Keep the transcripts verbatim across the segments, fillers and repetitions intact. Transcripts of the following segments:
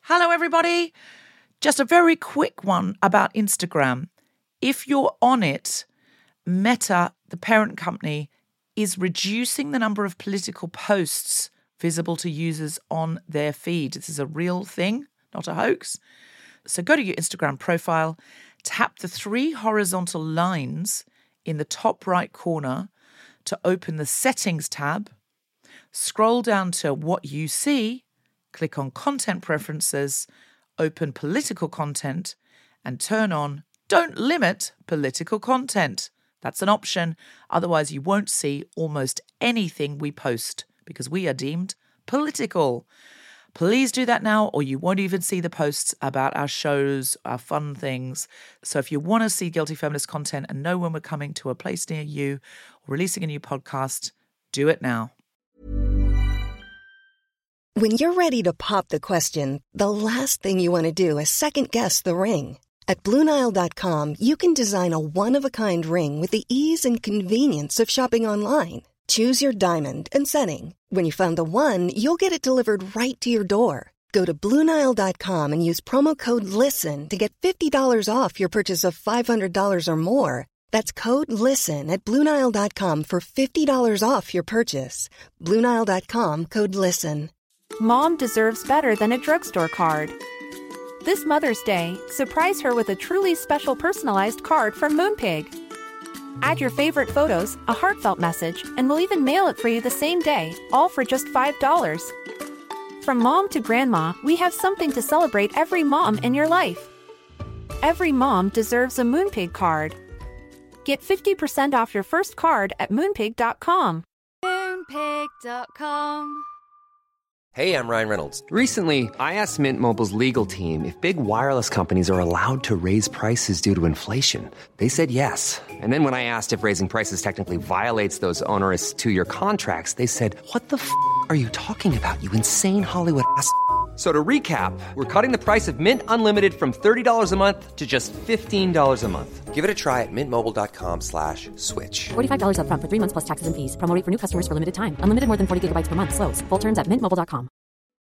Hello, everybody. Just a very quick one about Instagram. If you're on it, Meta, the parent company, is reducing the number of political posts visible to users on their feed. This is a real thing, not a hoax. So go to your Instagram profile, tap the three horizontal lines in the top right corner to open the Settings tab, scroll down to What You See, click on Content Preferences, open Political Content, and turn on Don't Limit Political Content. That's an option. Otherwise, you won't see almost anything we post because we are deemed political. Please do that now, or you won't even see the posts about our shows, our fun things. So if you want to see Guilty Feminist content and know when we're coming to a place near you or releasing a new podcast, do it now. When you're ready to pop the question, the last thing you want to do is second-guess the ring. At Blue Nile dot com, you can design a one-of-a-kind ring with the ease and convenience of shopping online. Choose your diamond and setting. When you find the one, you'll get it delivered right to your door. Go to Blue Nile dot com and use promo code LISTEN to get fifty dollars off your purchase of five hundred dollars or more. That's code LISTEN at Blue Nile dot com for fifty dollars off your purchase. Blue Nile dot com, code LISTEN. Mom deserves better than a drugstore card. This Mother's Day, surprise her with a truly special personalized card from Moonpig. Add your favorite photos, a heartfelt message, and we'll even mail it for you the same day, all for just five dollars. From mom to grandma, we have something to celebrate every mom in your life. Every mom deserves a Moonpig card. Get fifty percent off your first card at moonpig dot com. moonpig dot com. Hey, I'm Ryan Reynolds. Recently, I asked Mint Mobile's legal team if big wireless companies are allowed to raise prices due to inflation. They said yes. And then when I asked if raising prices technically violates those onerous two-year contracts, they said, what the f*** are you talking about, you insane Hollywood ass f- So to recap, we're cutting the price of Mint Unlimited from thirty dollars a month to just fifteen dollars a month. Give it a try at mintmobile.com slash switch. forty-five dollars up front for three months plus taxes and fees. Promo rate for new customers for limited time. Unlimited more than forty gigabytes per month. Slows full terms at mint mobile dot com.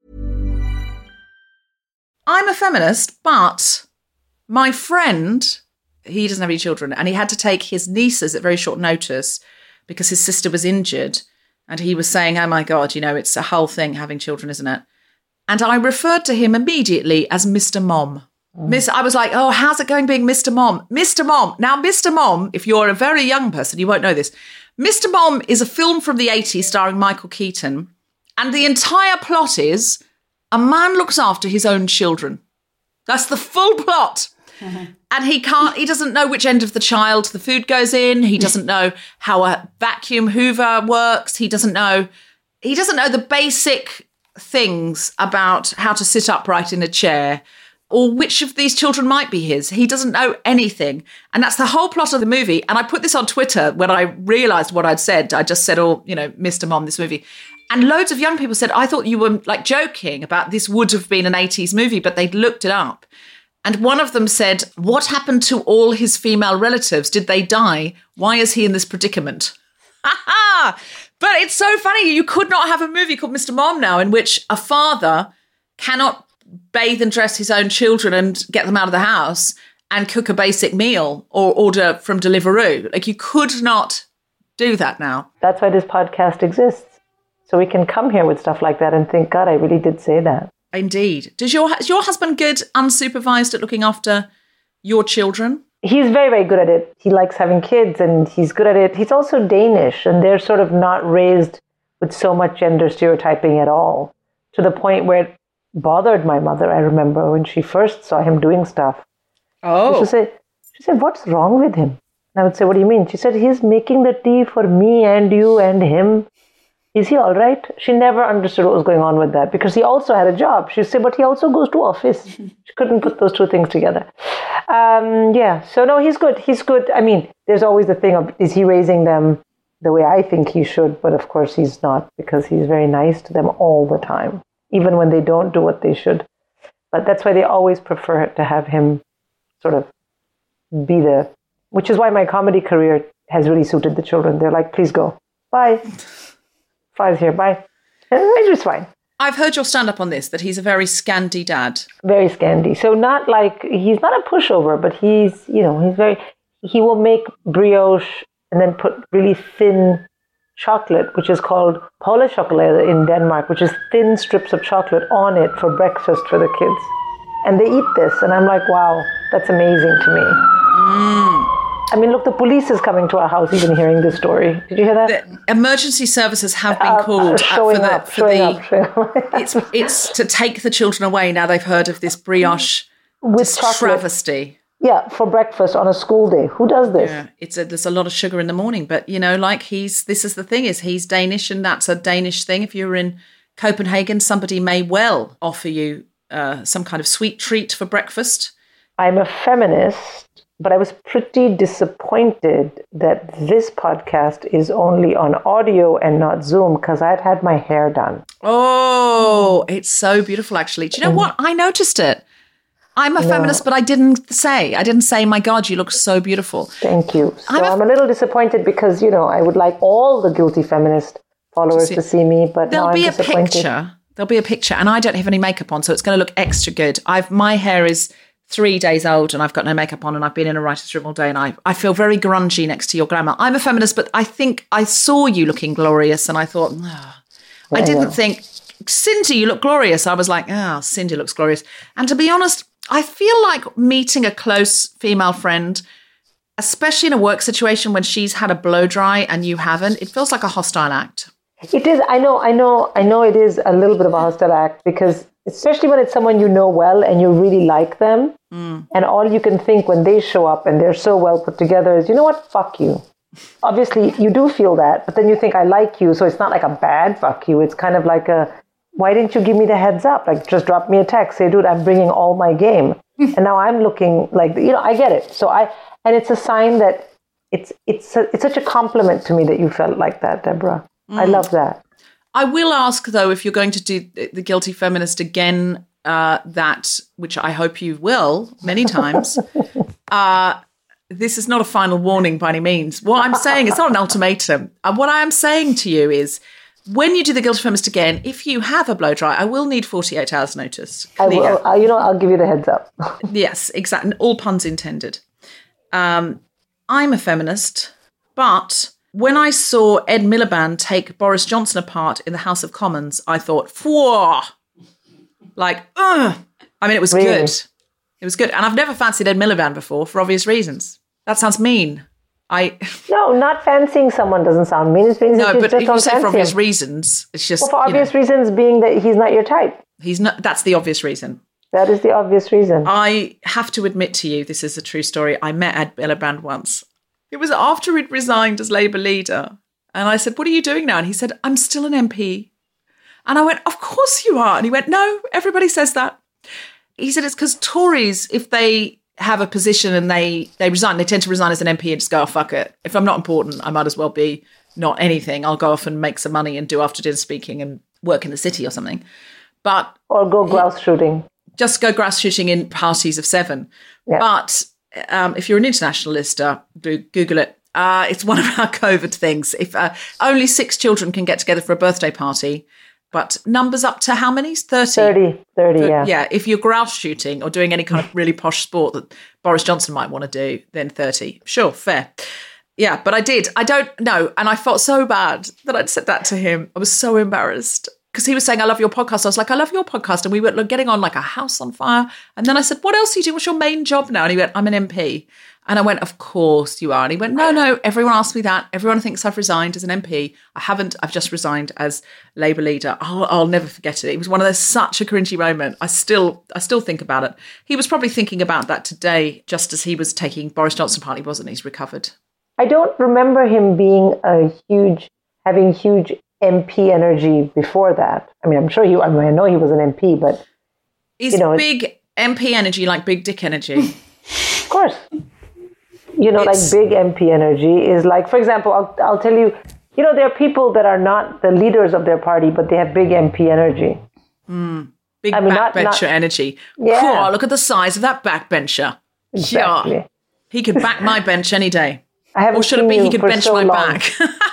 I'm a feminist, but my friend, he doesn't have any children, and he had to take his nieces at very short notice because his sister was injured. And he was saying, oh my God, you know, it's a whole thing having children, isn't it? And I referred to him immediately as Mister Mom. Mm. Miss, I was like, oh, how's it going being Mister Mom? Mister Mom. Now, Mister Mom, if you're a very young person, you won't know this. Mister Mom is a film from the eighties starring Michael Keaton. And the entire plot is a man looks after his own children. That's the full plot. Mm-hmm. And he can't, he doesn't know which end of the child the food goes in. He doesn't know how a vacuum hoover works. He doesn't know, he doesn't know the basic things about how to sit upright in a chair or which of these children might be his. He doesn't know anything. And that's the whole plot of the movie. And I put this on Twitter when I realised what I'd said. I just said, oh, you know, Mister Mom, this movie. And loads of young people said, I thought you were like joking about this would have been an eighties movie, but they'd looked it up. And one of them said, what happened to all his female relatives? Did they die? Why is he in this predicament? Ha ha! But it's so funny. You could not have a movie called Mister Mom now in which a father cannot bathe and dress his own children and get them out of the house and cook a basic meal or order from Deliveroo. Like, you could not do that now. That's why this podcast exists. So we can come here with stuff like that and think, God, I really did say that. Indeed. Does your is your husband good unsupervised at looking after your children? He's very, very good at it. He likes having kids and he's good at it. He's also Danish and they're sort of not raised with so much gender stereotyping at all, to the point where it bothered my mother, I remember, when she first saw him doing stuff. Oh. She said, she said, what's wrong with him? And I would say, what do you mean? She said, he's making the tea for me and you and him. Is he all right? She never understood what was going on with that because he also had a job. She said, but he also goes to office. She couldn't put those two things together. Um, yeah, so no, he's good. He's good. I mean, there's always the thing of, is he raising them the way I think he should? But of course he's not, because he's very nice to them all the time, even when they don't do what they should. But that's why they always prefer to have him sort of be the, which is why my comedy career has really suited the children. They're like, please go. Bye. Five's here, bye. It's just fine. I've heard your stand up on this, that he's a very Scandi dad. Very Scandi. So not like, he's not a pushover, but he's, you know, he's very, he will make brioche and then put really thin chocolate, which is called Paula chocolate in Denmark, which is thin strips of chocolate on it for breakfast for the kids. And they eat this. And I'm like, wow, that's amazing to me. Mm. I mean, look, the police is coming to our house even hearing this story. Did you hear that? The emergency services have been Uh, called uh, showing for the, up, for showing the up, showing up. it's it's to take the children away. Now they've heard of this brioche With chocolate. travesty. Yeah, for breakfast on a school day. Who does this? Yeah, it's a, there's a lot of sugar in the morning, but you know, like he's this is the thing is he's Danish, and that's a Danish thing. If you're in Copenhagen, somebody may well offer you uh, some kind of sweet treat for breakfast. I'm a feminist, but I was pretty disappointed that this podcast is only on audio and not Zoom because I've had my hair done. Oh, it's so beautiful, actually. Do you know what? I noticed it. I'm a No. feminist, but I didn't say. I didn't say, my God, you look so beautiful. Thank you. So I'm I'm a- a, little disappointed because, you know, I would like all the Guilty Feminist followers See, to see me, but There'll now be I'm a disappointed. picture. There'll be a picture, and I don't have any makeup on, so it's going to look extra good. I've my hair is three days old, and I've got no makeup on, and I've been in a writer's room all day, and I I feel very grungy next to your glamour. I'm a feminist, but I think I saw you looking glorious, and I thought, oh. I I didn't know. think, Cindy, you look glorious. I was like, oh, Cindy looks glorious. And to be honest, I feel like meeting a close female friend, especially in a work situation when she's had a blow dry and you haven't, it feels like a hostile act. It is. I know. I know. I know. It is a little bit of a hostile act because, especially when it's someone you know well and you really like them, mm. and all you can think when they show up and they're so well put together is, you know what? Fuck you. Obviously, you do feel that, but then you think I like you, so it's not like a bad fuck you. It's kind of like a, why didn't you give me the heads up? Like, just drop me a text, say, dude, I'm bringing all my game, and now I'm looking like, you know, I get it. So I, and it's a sign that it's it's a, it's such a compliment to me that you felt like that, Deborah. I love that. I will ask, though, if you're going to do the Guilty Feminist again, uh, that, which I hope you will many times, uh, this is not a final warning by any means. What I'm saying, it's not an ultimatum. And what I am saying to you is, when you do the Guilty Feminist again, if you have a blow dry, I will need forty-eight hours notice. I Clear. will, uh, you know, I'll give you the heads up. Yes, exactly. All puns intended. Um, I'm a feminist, but when I saw Ed Miliband take Boris Johnson apart in the House of Commons, I thought, whoa, like, ugh. I mean, it was Really? good. It was good. And I've never fancied Ed Miliband before for obvious reasons. That sounds mean. I No, not fancying someone doesn't sound mean. It means No, that you but just if don't you say for fancy obvious him. reasons, it's just, Well, for you obvious know, reasons being that he's not your type. he's not, that's the obvious reason. That is the obvious reason. I have to admit to you, this is a true story. I met Ed Miliband once. It was after he'd resigned as Labour leader. And I said, what are you doing now? And he said, I'm still an M P. And I went, of course you are. And he went, no, everybody says that. He said, it's because Tories, if they have a position and they, they resign, they tend to resign as an M P and just go, oh, fuck it. If I'm not important, I might as well be not anything. I'll go off and make some money and do after dinner speaking and work in the city or something. But Or go grouse shooting. just go grass shooting in parties of seven. Yeah. But um, if you're an internationalist, uh, do Google it. Uh, it's one of our COVID things. If uh, only six children can get together for a birthday party, but numbers up to how many? thirty. thirty, thirty, yeah. Yeah, if you're grouse shooting or doing any kind of really posh sport that Boris Johnson might want to do, then thirty. Sure, fair. Yeah, but I did. I don't know. And I felt so bad that I'd said that to him. I was so embarrassed. Because he was saying, I love your podcast. I was like, I love your podcast. And we were getting on like a house on fire. And then I said, what else do you do? What's your main job now? And he went, I'm an M P. And I went, of course you are. And he went, no, no, everyone asks me that. Everyone thinks I've resigned as an M P. I haven't. I've just resigned as Labour leader. I'll, I'll never forget it. It was one of those, such a cringy moment. I still, I still think about it. He was probably thinking about that today, just as he was taking Boris Johnson apart. He wasn't. He's recovered. I don't remember him being a huge, having huge M P energy before that. I mean, I'm sure he, I mean, I know he was an M P, but Is you know, big M P energy like big dick energy? of course, you know, It's- like big M P energy is like, for example, I'll, I'll tell you, you know, there are people that are not the leaders of their party, but they have big M P energy. Big I mean, not- backbencher not- energy. Yeah. Oh, look at the size of that backbencher. Exactly. Yeah. He could back my bench any day. I haven't Or should it seen be you he could for bench so my long. back?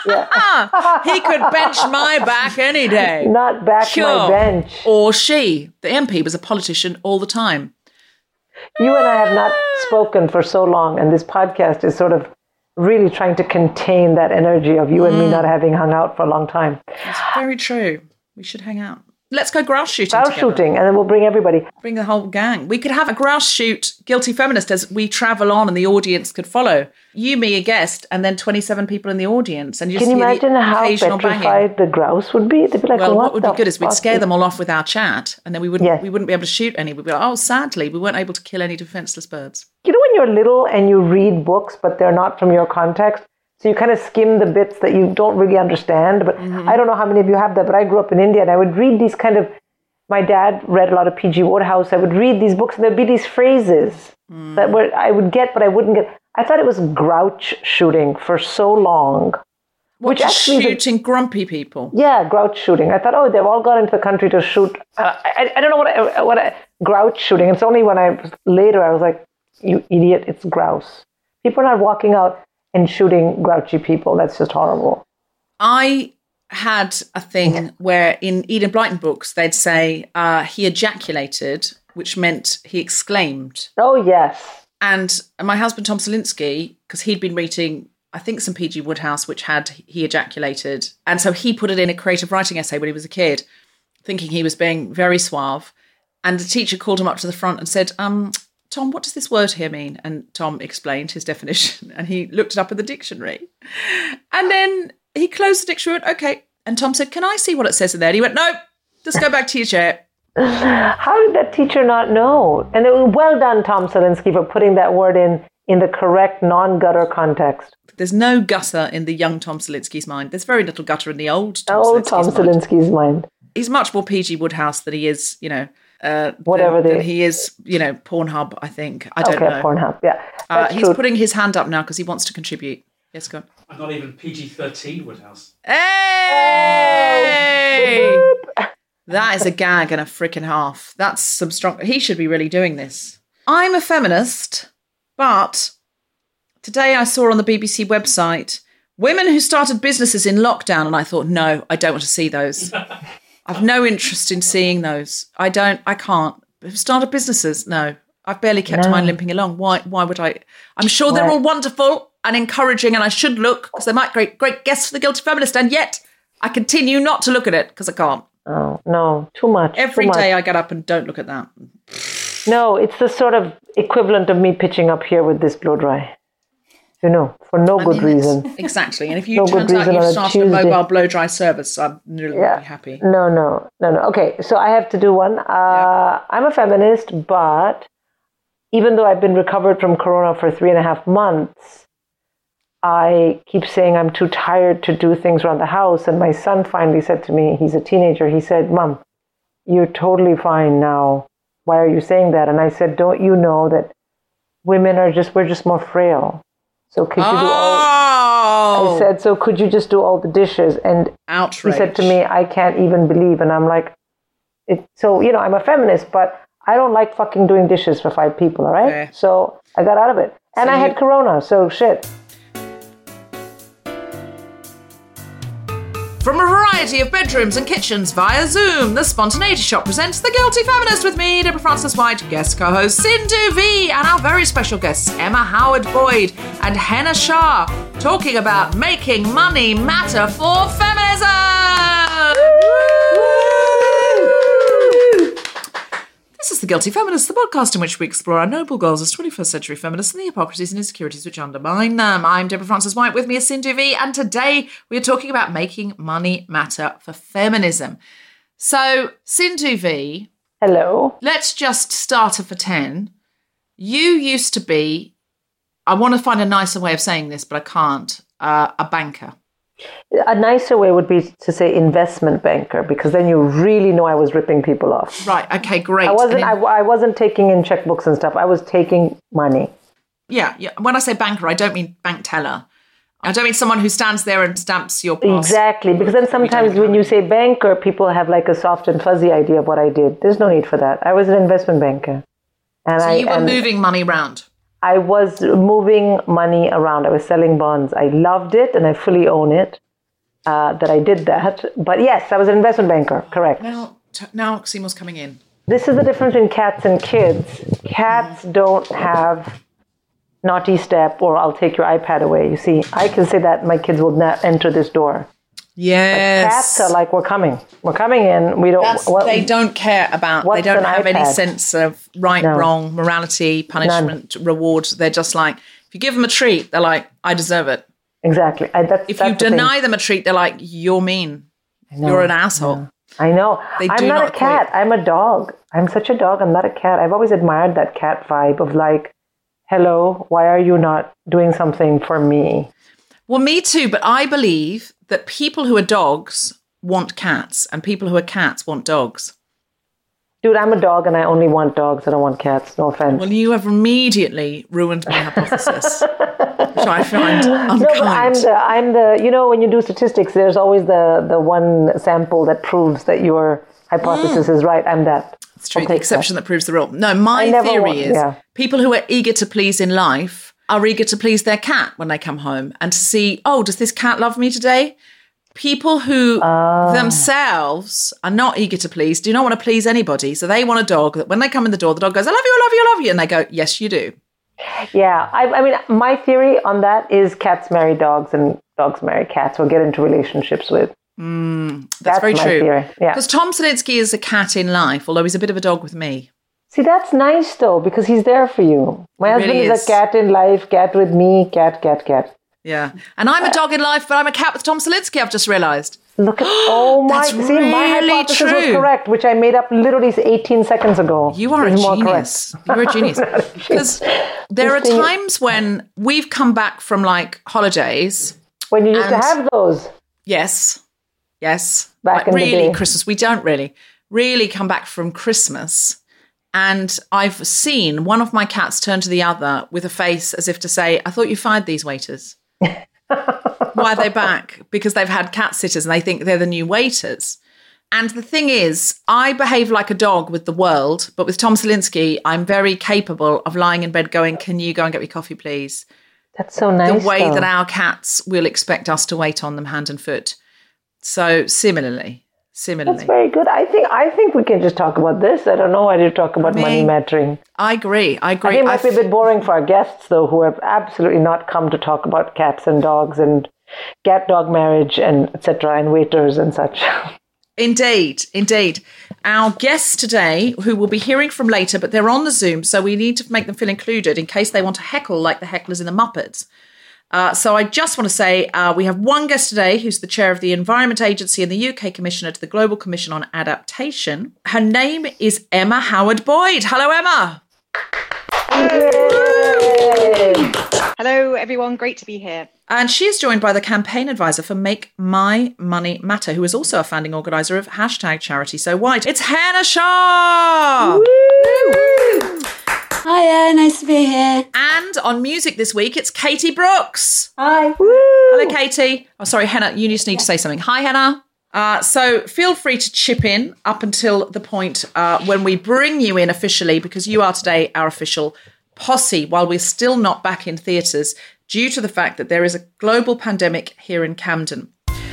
Yeah. He could bench my back any day. Not back my bench. Or she. The M P was a politician all the time. You and I have not spoken for so long, and this podcast is sort of really trying to contain that energy of you and Mm. me not having hung out for a long time. It's very true. We should hang out. Let's go grouse shooting Grouse together. shooting, and then we'll bring everybody. Bring the whole gang. We could have a grouse shoot Guilty Feminist as we travel on and the audience could follow. You, me, a guest, and then twenty-seven people in the audience. And you Can you hear the imagine how occasional banging. petrified the grouse would be? They'd be like, Well, what, what would the be good is we'd fuck scare is- them all off with our chat, and then we wouldn't Yes. we wouldn't be able to shoot any. We'd be like, oh, sadly, we weren't able to kill any defenseless birds. You know when you're little and you read books, but they're not from your context? So you kind of skim the bits that you don't really understand. But Mm-hmm. I don't know how many of you have that, but I grew up in India and I would read these kind of, my dad read a lot of P G Wodehouse. I would read these books and there'd be these phrases Mm. that were I would get, but I wouldn't get. I thought it was grouch shooting for so long. What, Which just actually is a- shooting grumpy people? Yeah, grouch shooting. I thought, oh, they've all gone into the country to shoot. Uh, I, I don't know what I, what I, grouch shooting. It's only when I later I was like, you idiot, it's grouse. People are not walking out and shooting grouchy people. That's just horrible. I had a thing where in Eden Blyton books they'd say uh, he ejaculated, which meant he exclaimed. Oh yes. And my husband Tom Salinsky, because he'd been reading, I think, some P G Wodehouse, which had he ejaculated, and so he put it in a creative writing essay when he was a kid, thinking he was being very suave. And the teacher called him up to the front and said, "Um, Tom, what does this word here mean?" And Tom explained his definition, and he looked it up in the dictionary, and then he closed the dictionary and went, "Okay." And Tom said, "Can I see what it says in there?" And he went, "No, just go back to your chair." How did that teacher not know? And it was well done, Tom Salinsky, for putting that word in in the correct non-gutter context. There's no gutter in the young Tom Salinsky's mind. There's very little gutter in the old Tom Old Salinsky's Tom mind. Salinsky's mind. He's much more P G Wodehouse than he is, you know, uh, Whatever than, the- than he is, you know, Pornhub, I think. I don't Okay, know. Pornhub. Yeah, Uh, that's he's true. putting his hand up now because he wants to contribute. Yes, go on. I'm not even P G thirteen Woodhouse. Hey! That is a gag and a freaking half. That's some strong... He should be really doing this. I'm a feminist, but today I saw on the B B C website women who started businesses in lockdown, and I thought, no, I don't want to see those. I've no interest in seeing those. I don't, I can't. Who started businesses? No. I've barely kept No. mine limping along. Why Why would I? I'm sure they're Right. all wonderful and encouraging, and I should look because they might great great guests for the Guilty Feminist, and yet I continue not to look at it because I can't. Oh, no, too much. Every too much. day I get up and don't look at that. No, it's the sort of equivalent of me pitching up here with this blow dry. You know, for no I good mean, it's- reason. Exactly. And if you No good turns out reason you've on a started a Tuesday. mobile blow dry service, I'm really Yeah. happy. No, no, no, no. Okay, so I have to do one. Uh, I'm a feminist, but even though I've been recovered from corona for three and a half months, I keep saying I'm too tired to do things around the house. And my son finally said to me, he's a teenager, he said, "Mom, you're totally fine now. Why are you saying that?" And I said, "Don't you know that women are just, we're just more frail. So could you do all, Oh! I said, so could you just do all the dishes?" And Outrage. he said to me, "I can't even believe." And I'm like, it, so, you know, I'm a feminist, but I don't like fucking doing dishes for five people, all right? Fair. So I got out of it. And So I you- had corona, so shit. From a variety of bedrooms and kitchens via Zoom, the Spontaneity Shop presents The Guilty Feminist with me, Deborah Francis White, guest co-host Sindhu V, and our very special guests Emma Howard Boyd and Henna Shah, talking about making money matter for feminism. This is The Guilty Feminist, the podcast in which we explore our noble goals as twenty-first century feminists and the hypocrisies and insecurities which undermine them. I'm Deborah Francis White, with me is Sindhu V, and today we are talking about making money matter for feminism. So, Sindhu V, Hello. let's just start for ten. You used to be, I want to find a nicer way of saying this, but I can't, uh, a banker. A nicer way would be to say investment banker, because then you really know I was ripping people off. Right, okay, great. I wasn't. And I, in- I wasn't taking in checkbooks and stuff. I was taking money. yeah, yeah, when I say banker, I don't mean bank teller. I don't mean someone who stands there and stamps your pass. Exactly, because then sometimes when you say banker, people have like a soft and fuzzy idea of what I did. There's no need for that. I was an investment banker, and So I you were and moving money around. I was moving money around. I was selling bonds. I loved it and I fully own it uh, that I did that. But yes, I was an investment banker. Correct. Now, t- now Seymour's coming in. This is the difference between cats and kids. Cats don't have naughty step or I'll take your iPad away. You see, I can say that my kids will not enter this door. Yes. But cats are like, we're coming. We're coming in. We don't. What, they don't care about. They don't have iPad? Any sense of right, no. wrong, morality, punishment, None. reward. They're just like, if you give them a treat, they're like, I deserve it. Exactly. I, that's, if that's you the deny thing. them a treat, they're like, you're mean. You're an asshole. I know. They I'm do not, not a cat. equate. I'm a dog. I'm such a dog. I'm not a cat. I've always admired that cat vibe of like, hello, why are you not doing something for me? Well, me too. But I believe that people who are dogs want cats and people who are cats want dogs. Dude, I'm a dog and I only want dogs. I don't want cats. No offense. Well, you have immediately ruined my hypothesis, which I find unkind. No, but I'm the, I'm the, you know, when you do statistics, there's always the, the one sample that proves that your hypothesis mm. is right. I'm that. It's true. The exception that. that proves the rule. No, my theory want, is yeah. people who are eager to please in life are eager to please their cat when they come home and to see, oh, does this cat love me today? People who uh. themselves are not eager to please, do not want to please anybody. So they want a dog that when they come in the door, the dog goes, I love you, I love you, I love you. And they go, yes, you do. Yeah. I, I mean, my theory on that is cats marry dogs and dogs marry cats or get into relationships with. Mm, that's, that's very my true. Theory. Yeah. Because Tom Salinsky is a cat in life, although he's a bit of a dog with me. See, that's nice, though, because he's there for you. My It husband really is. is. a cat in life, cat with me, cat, cat, cat. Yeah. And I'm a dog in life, but I'm a cat with Tom Salinsky, I've just realised. Look at, oh my, That's see, really my hypothesis true. was correct, which I made up literally eighteen seconds ago. You are a It's more genius. You're a genius. Because there are thing- times when we've come back from like holidays. When you used to and- have those. Yes. Yes. Back Like in the really day. Christmas. We don't really. Really come back from Christmas. And I've seen one of my cats turn to the other with a face as if to say, I thought you fired these waiters. Why are they back? Because they've had cat sitters and they think they're the new waiters. And the thing is, I behave like a dog with the world, but with Tom Salinsky, I'm very capable of lying in bed going, can you go and get me coffee, please? That's so nice. The way though. that our cats will expect us to wait on them hand and foot. So similarly, similarly. That's very good. I think I think we can just talk about this. I don't know why to talk about I mean, money mattering. I agree. I agree. I think it might I be a bit boring for our guests, though, who have absolutely not come to talk about cats and dogs and cat-dog marriage and et cetera and waiters and such. Indeed, indeed. Our guests today, who we'll be hearing from later, but they're on the Zoom, so we need to make them feel included in case they want to heckle like the hecklers in the Muppets. Uh, so I just want to say uh, we have one guest today who's the chair of the Environment Agency and the U K Commissioner to the Global Commission on Adaptation. Her name is Emma Howard-Boyd. Hello, Emma. Yay! Hello, everyone. Great to be here. And she is joined by the campaign advisor for Make My Money Matter, who is also a founding organiser of hashtag Charity So White. It's Hannah Shaw! Woo! Hiya, nice to be here. And on music this week, it's Katie Brooks. Hi. Woo! Hello, Katie. Oh, sorry, Hannah, you just need to say something. Hi, Hannah. Uh, so feel free to chip in up until the point uh, when we bring you in officially, because you are today our official posse, while we're still not back in theatres due to the fact that there is a global pandemic here in Camden.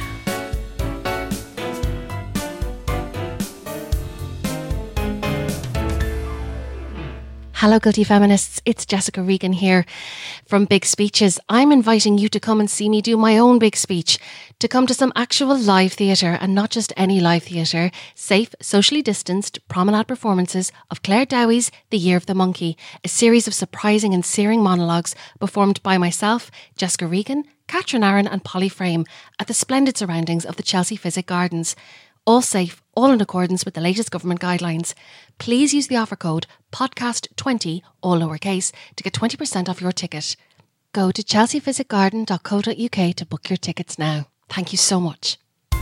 Hello, Guilty Feminists. It's Jessica Regan here from Big Speeches. I'm inviting you to come and see me do my own big speech, to come to some actual live theatre, and not just any live theatre, safe, socially distanced promenade performances of Claire Dowie's The Year of the Monkey, a series of surprising and searing monologues performed by myself, Jessica Regan, Catherine Aaron and Polly Frame at the splendid surroundings of the Chelsea Physic Gardens. All safe, all in accordance with the latest government guidelines. Please use the offer code podcast twenty, all lowercase, to get twenty percent off your ticket. Go to chelsea physic garden dot co dot uk to book your tickets now. Thank you so much.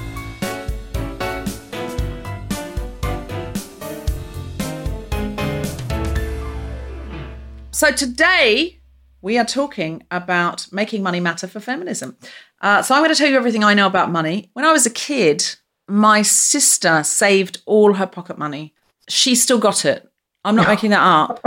So today we are talking about making money matter for feminism. Uh, so I'm going to tell you everything I know about money. When I was a kid, my sister saved all her pocket money. She still got it. I'm not making that up.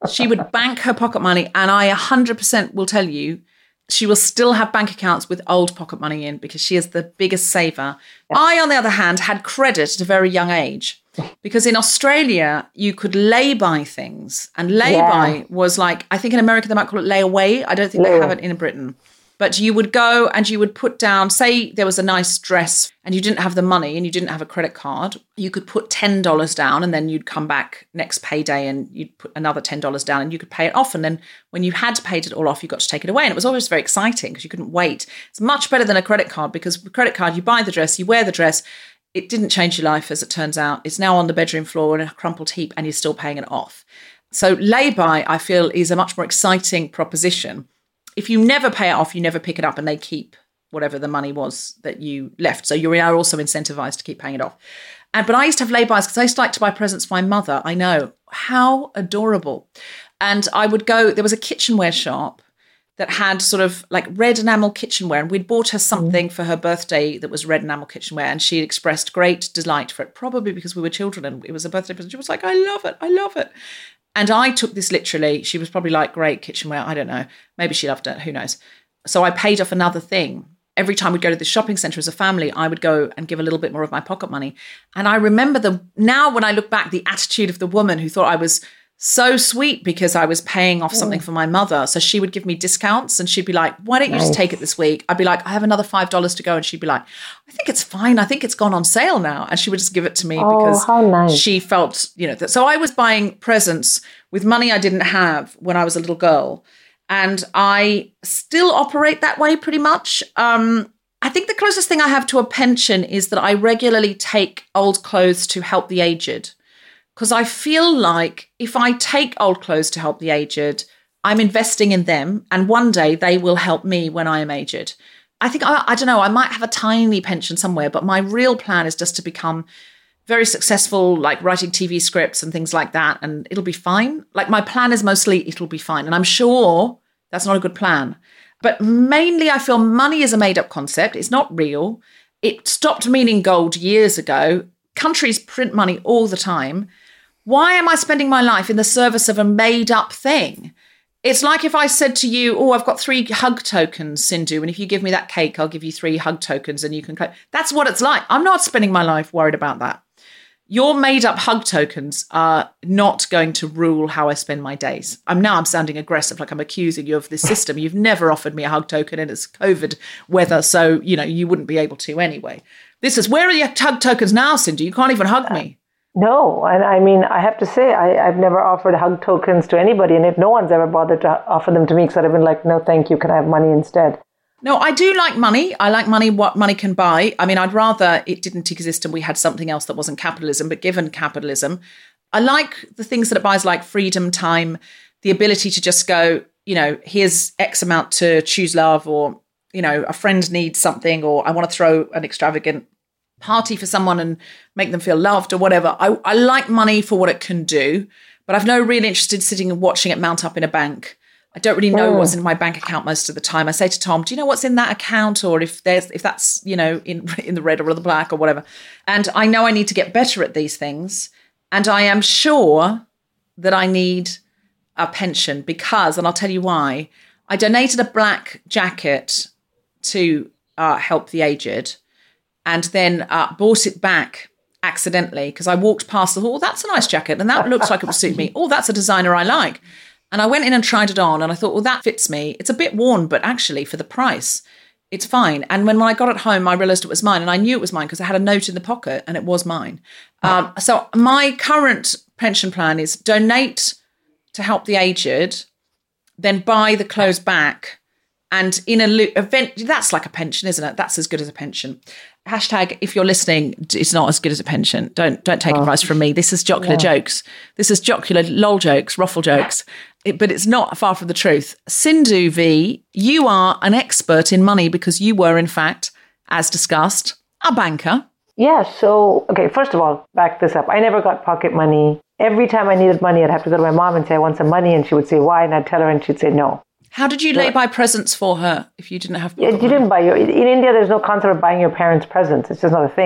She would bank her pocket money, and I one hundred percent will tell you, she will still have bank accounts with old pocket money in because she is the biggest saver. Yeah. I, on the other hand, had credit at a very young age because in Australia, you could lay-by things. And lay-by yeah. was like, I think in America they might call it lay-away. I don't think lay they have it in Britain. But you would go and you would put down, say there was a nice dress and you didn't have the money and you didn't have a credit card, you could put ten dollars down and then you'd come back next payday and you'd put another ten dollars down and you could pay it off. And then when you had paid it all off, you got to take it away. And it was always very exciting because you couldn't wait. It's much better than a credit card because with a credit card, you buy the dress, you wear the dress. It didn't change your life, as it turns out. It's now on the bedroom floor in a crumpled heap and you're still paying it off. So lay-by, I feel, is a much more exciting proposition. If you never pay it off, you never pick it up and they keep whatever the money was that you left. So you are also incentivized to keep paying it off. And But I used to have lay-bys because I used to like to buy presents for my mother. I know. How adorable. And I would go, there was a kitchenware shop that had sort of like red enamel kitchenware. And we'd bought her something for her birthday that was red enamel kitchenware. And she expressed great delight for it, probably because we were children and it was a birthday present. She was like, I love it. I love it. And I took this literally. She was probably like, great kitchenware. I don't know. Maybe she loved it. Who knows? So I paid off another thing. Every time we'd go to the shopping centre as a family, I would go and give a little bit more of my pocket money. And I remember the now when I look back, the attitude of the woman who thought I was so sweet because I was paying off something for my mother. So she would give me discounts and she'd be like, why don't you nice. just take it this week? I'd be like, I have another five dollars to go. And she'd be like, I think it's fine. I think it's gone on sale now. And she would just give it to me oh, because how nice. she felt, you know, that. So I was buying presents with money I didn't have when I was a little girl. And I still operate that way pretty much. Um, I think the closest thing I have to a pension is that I regularly take old clothes to help the aged. Because I feel like if I take old clothes to help the aged, I'm investing in them and one day they will help me when I am aged. I think, I, I don't know, I might have a tiny pension somewhere, but my real plan is just to become very successful, like writing T V scripts and things like that, and it'll be fine. Like my plan is mostly it'll be fine. And I'm sure that's not a good plan. But mainly I feel money is a made-up concept. It's not real. It stopped meaning gold years ago. Countries print money all the time. Why am I spending my life in the service of a made-up thing? It's like if I said to you, oh, I've got three hug tokens, Sindhu, and if you give me that cake, I'll give you three hug tokens and you can claim. That's what it's like. I'm not spending my life worried about that. Your made-up hug tokens are not going to rule how I spend my days. I'm now I'm sounding aggressive, like I'm accusing you of this system. You've never offered me a hug token and it's COVID weather, so, you know, you wouldn't be able to anyway. This is, where are your hug tokens now, Sindhu? You can't even hug me. No, and I mean, I have to say, I, I've never offered hug tokens to anybody, and if no one's ever bothered to offer them to me, because I'd have been like, no, thank you, can I have money instead? No, I do like money. I like money, what money can buy. I mean, I'd rather it didn't exist and we had something else that wasn't capitalism, but given capitalism, I like the things that it buys, like freedom, time, the ability to just go, you know, here's X amount to choose love, or, you know, a friend needs something, or I want to throw an extravagant party for someone and make them feel loved or whatever. I, I like money for what it can do, but I've no real interest in sitting and watching it mount up in a bank. I don't really know mm. what's in my bank account most of the time. I say to Tom, do you know what's in that account? Or if there's, if that's, you know, in in the red or the black or whatever. And I know I need to get better at these things. And I am sure that I need a pension because, and I'll tell you why, I donated a black jacket to uh, help the aged, and then uh, bought it back accidentally because I walked past the hall. Oh, that's a nice jacket and that looks like it would suit me. Oh, that's a designer I like. And I went in and tried it on and I thought, well, that fits me. It's a bit worn, but actually for the price, it's fine. And when, when I got it home, I realised it was mine, and I knew it was mine because I had a note in the pocket and it was mine. Um, so my current pension plan is donate to help the aged, then buy the clothes back. And in a lo- event, that's like a pension, isn't it? That's as good as a pension. Hashtag, if you're listening, it's not as good as a pension. Don't don't take oh. advice from me. This is jocular yeah. jokes. This is jocular lol jokes, ruffle jokes. It, but it's not far from the truth. Sindhu V, you are an expert in money because you were, in fact, as discussed, a banker. Yeah, so, okay, first of all, back this up. I never got pocket money. Every time I needed money, I'd have to go to my mom and say, I want some money. And she would say, why? And I'd tell her and she'd say, no. How did you lay by presents for her if you didn't have pocket money? You didn't buy your... In India, there's no concept of buying your parents presents. It's just not a thing.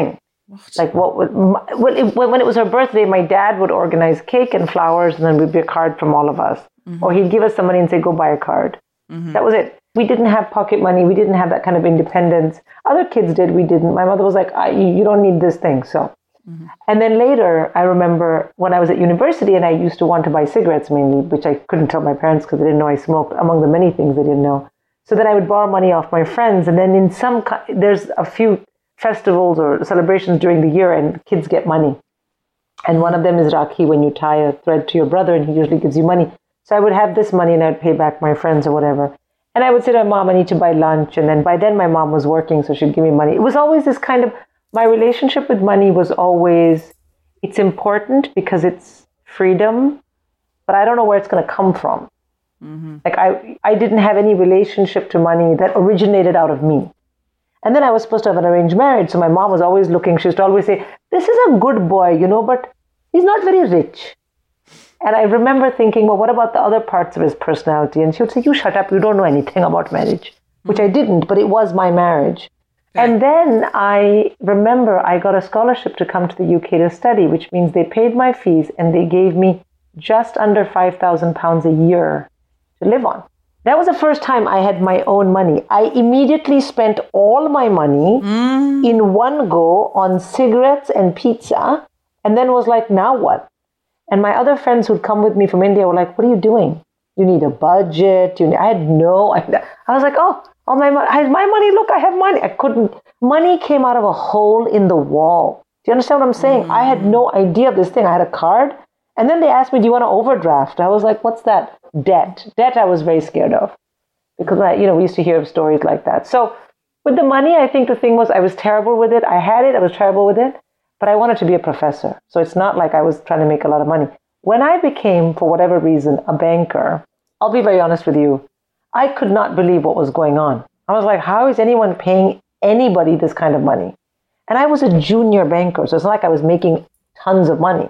What? Like what would, when it, when it was her birthday, my dad would organize cake and flowers and then we'd be a card from all of us. Mm-hmm. Or he'd give us some money and say, go buy a card. Mm-hmm. That was it. We didn't have pocket money. We didn't have that kind of independence. Other kids did. We didn't. My mother was like, I, you, you don't need this thing. So, mm-hmm. And then later, I remember when I was at university and I used to want to buy cigarettes mainly, which I couldn't tell my parents because they didn't know I smoked, among the many things they didn't know. So then I would borrow money off my friends. And then in some, there's a few festivals or celebrations during the year and kids get money. And one of them is Rakhi, when you tie a thread to your brother and he usually gives you money. So I would have this money and I would pay back my friends or whatever. And I would say to my mom, I need to buy lunch. And then by then my mom was working, so she'd give me money. It was always this kind of, my relationship with money was always, it's important because it's freedom, but I don't know where it's going to come from. Mm-hmm. Like I, I didn't have any relationship to money that originated out of me. And then I was supposed to have an arranged marriage. So my mom was always looking, she used to always say, this is a good boy, you know, but he's not very rich. And I remember thinking, well, what about the other parts of his personality? And she would say, you shut up, you don't know anything about marriage, which I didn't, but it was my marriage. And then I remember I got a scholarship to come to the U K to study, which means they paid my fees and they gave me just under five thousand pounds a year to live on. That was the first time I had my own money. I immediately spent all my money mm. in one go on cigarettes and pizza, and then was like, now what? And my other friends who'd come with me from India were like, what are you doing? You need a budget. You need, I had no idea. I was like, oh, all my money, I have my money. Look, I have money. I couldn't. Money came out of a hole in the wall. Do you understand what I'm saying? Mm. I had no idea of this thing. I had a card. And then they asked me, do you want to overdraft? I was like, what's that? Debt. Debt I was very scared of. Because, I, you know, we used to hear of stories like that. So with the money, I think the thing was I was terrible with it. I had it. I was terrible with it. But I wanted to be a professor. So it's not like I was trying to make a lot of money. When I became, for whatever reason, a banker, I'll be very honest with you, I could not believe what was going on. I was like, how is anyone paying anybody this kind of money? And I was a junior banker, so it's not like I was making tons of money.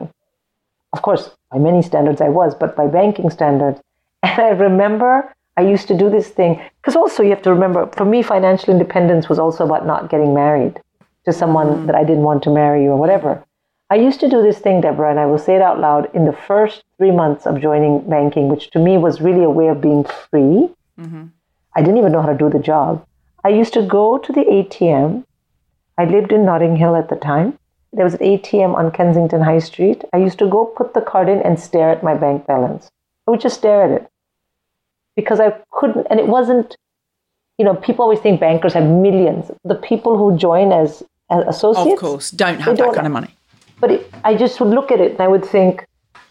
Of course, by many standards I was, but by banking standards. And I remember I used to do this thing, because also you have to remember, for me, financial independence was also about not getting married to someone mm. that I didn't want to marry or whatever. I used to do this thing, Deborah, and I will say it out loud, in the first three months of joining banking, which to me was really a way of being free. Mm-hmm. I didn't even know how to do the job. I used to go to the A T M. I lived in Notting Hill at the time. There was an A T M on Kensington High Street. I used to go put the card in and stare at my bank balance. I would just stare at it. Because I couldn't, and it wasn't, you know, people always think bankers have millions. The people who join as, as associates, of course, don't have that don't kind of money. But it, I just would look at it and I would think,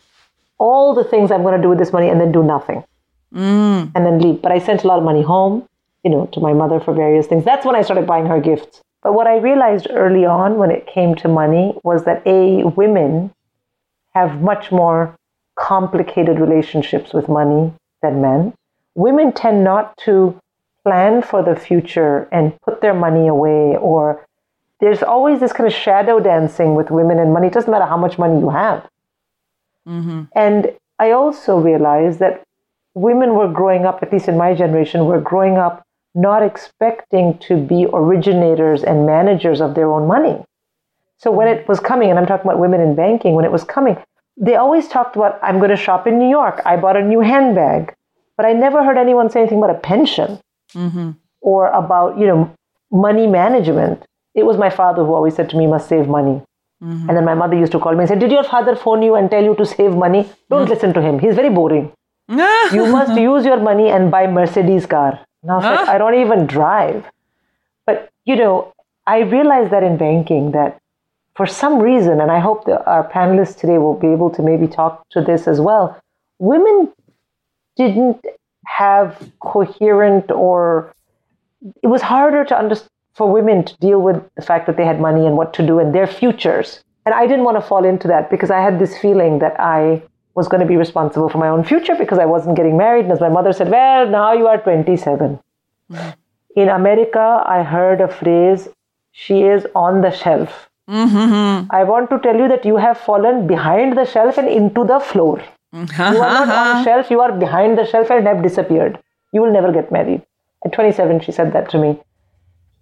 all the things I'm going to do with this money and then do nothing. Mm. And then leave. But I sent a lot of money home, you know, to my mother for various things. That's when I started buying her gifts. But what I realized early on when it came to money was that, A, women have much more complicated relationships with money than men. Women tend not to plan for the future and put their money away, or there's always this kind of shadow dancing with women and money. It doesn't matter how much money you have. Mm-hmm. And I also realized that women were growing up, at least in my generation, were growing up not expecting to be originators and managers of their own money. So when it was coming, and I'm talking about women in banking, when it was coming, they always talked about, I'm going to shop in New York. I bought a new handbag. But I never heard anyone say anything about a pension mm-hmm. or about, you know, money management. It was my father who always said to me, you must save money. Mm-hmm. And then my mother used to call me and say, did your father phone you and tell you to save money? Don't mm-hmm. listen to him. He's very boring. You must use your money and buy Mercedes car. And I was like, I don't even drive. But, you know, I realized that in banking that for some reason, and I hope that our panelists today will be able to maybe talk to this as well, women didn't have coherent, or it was harder to understand for women to deal with the fact that they had money and what to do and their futures. And I didn't want to fall into that because I had this feeling that I was going to be responsible for my own future because I wasn't getting married. And as my mother said, well, now you are twenty-seven. Mm-hmm. In America, I heard a phrase, she is on the shelf. Mm-hmm. I want to tell you that you have fallen behind the shelf and into the floor. You are not on the shelf, you are behind the shelf and have disappeared. You will never get married. At twenty-seven, she said that to me.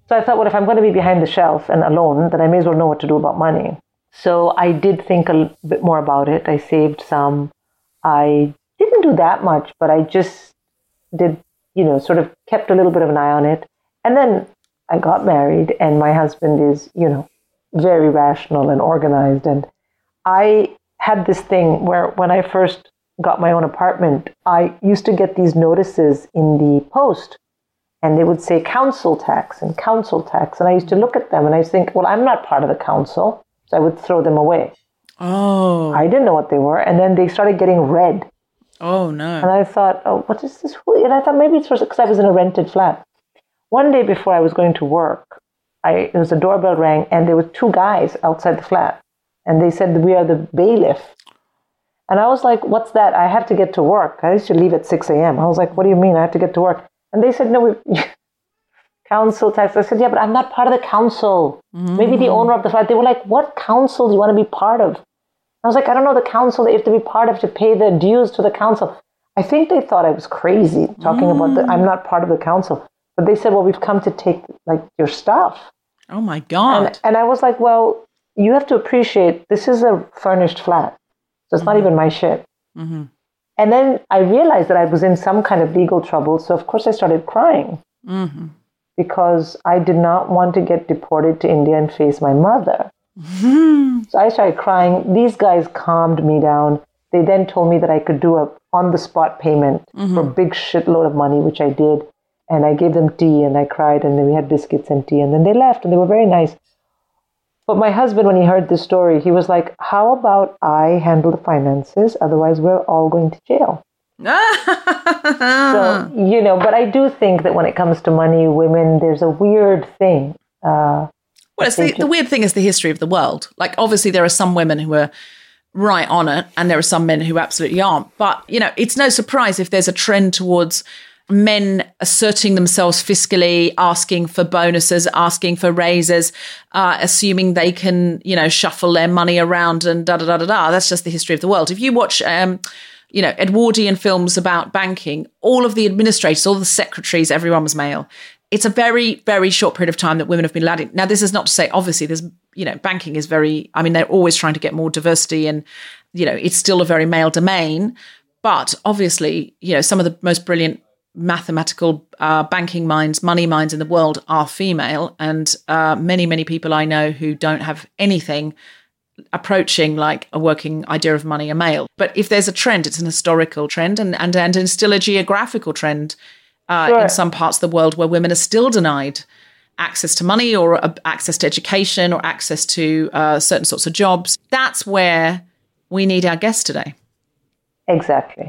So I thought, well, if I'm going to be behind the shelf and alone, then I may as well know what to do about money. So I did think a bit more about it. I saved some. I didn't do that much, but I just did, you know, sort of kept a little bit of an eye on it. And then I got married, and my husband is, you know, very rational and organized. And I had this thing where when I first got my own apartment, I used to get these notices in the post, and they would say council tax and council tax. And I used to look at them and I used to think, well, I'm not part of the council. So I would throw them away. Oh. I didn't know what they were. And then they started getting read. Oh, no. And I thought, oh, what is this? And I thought maybe it's because I was in a rented flat. One day before I was going to work, I, there was a doorbell rang, and there were two guys outside the flat. And they said, we are the bailiff. And I was like, what's that? I have to get to work. I used to leave at six a.m. I was like, what do you mean I have to get to work? And they said, no, we council tax. I said, yeah, but I'm not part of the council. Mm-hmm. Maybe the owner of the flat. They were like, what council do you want to be part of? I was like, I don't know the council that you have to be part of to pay the dues to the council. I think they thought I was crazy talking mm. about that. I'm not part of the council. But they said, well, we've come to take like your stuff. Oh, my God. And, and I was like, well, you have to appreciate this is a furnished flat. So it's mm-hmm. not even my shit. Mm-hmm. And then I realized that I was in some kind of legal trouble. So, of course, I started crying mm-hmm. because I did not want to get deported to India and face my mother. Mm-hmm. So I started crying. These guys calmed me down. They then told me that I could do a on-the-spot payment mm-hmm. for a big shitload of money, which I did. And I gave them tea and I cried, and then we had biscuits and tea, and then they left, and they were very nice. But my husband, when he heard this story, he was like, how about I handle the finances? Otherwise, we're all going to jail. So, you know, but I do think that when it comes to money, women, there's a weird thing. Uh, well, it's the, just... the weird thing is the history of the world. Like, obviously, there are some women who are right on it, and there are some men who absolutely aren't. But, you know, it's no surprise if there's a trend towards men asserting themselves fiscally, asking for bonuses, asking for raises, uh, assuming they can, you know, shuffle their money around and da da da da da. That's just the history of the world. If you watch, um, you know, Edwardian films about banking, all of the administrators, all the secretaries, everyone was male. It's a very, very short period of time that women have been ladding. Now, this is not to say, obviously, there's, you know, banking is very, I mean, they're always trying to get more diversity and, you know, it's still a very male domain. But obviously, you know, some of the most brilliant mathematical uh, banking minds, money minds in the world are female. And uh, many, many people I know who don't have anything approaching like a working idea of money are male. But if there's a trend, it's an historical trend and, and, and it's still a geographical trend uh, sure. in some parts of the world where women are still denied access to money or uh, access to education or access to uh, certain sorts of jobs. That's where we need our guest today. Exactly.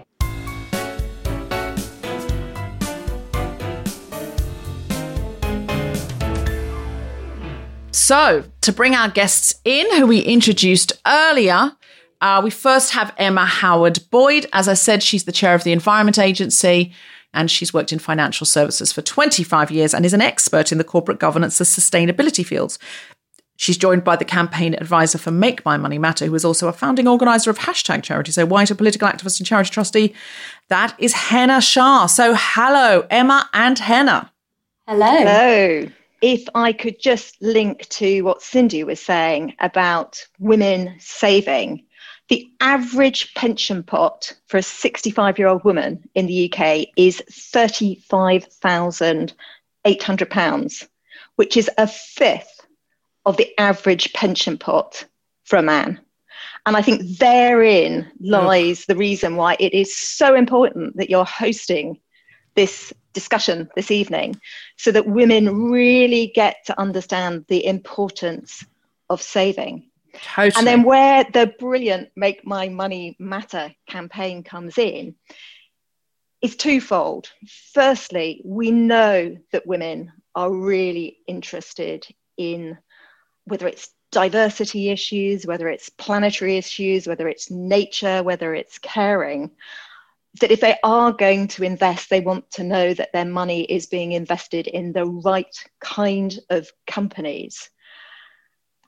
So, to bring our guests in, who we introduced earlier, uh, we first have Emma Howard Boyd. As I said, she's the chair of the Environment Agency, and she's worked in financial services for twenty-five years and is an expert in the corporate governance and sustainability fields. She's joined by the campaign advisor for Make My Money Matter, who is also a founding organizer of Hashtag Charity, so white, a political activist and charity trustee. That is Henna Shah. So, hello, Emma and Henna. Hello. Hello. If I could just link to what Cindy was saying about women saving, the average pension pot for a sixty-five-year-old woman in the U K is thirty-five thousand eight hundred pounds, which is a fifth of the average pension pot for a man. And I think therein lies the reason why it is so important that you're hosting this discussion this evening, so that women really get to understand the importance of saving. Totally. And then where the brilliant Make My Money Matter campaign comes in is twofold. Firstly, we know that women are really interested in whether it's diversity issues, whether it's planetary issues, whether it's nature, whether it's caring, that if they are going to invest, they want to know that their money is being invested in the right kind of companies.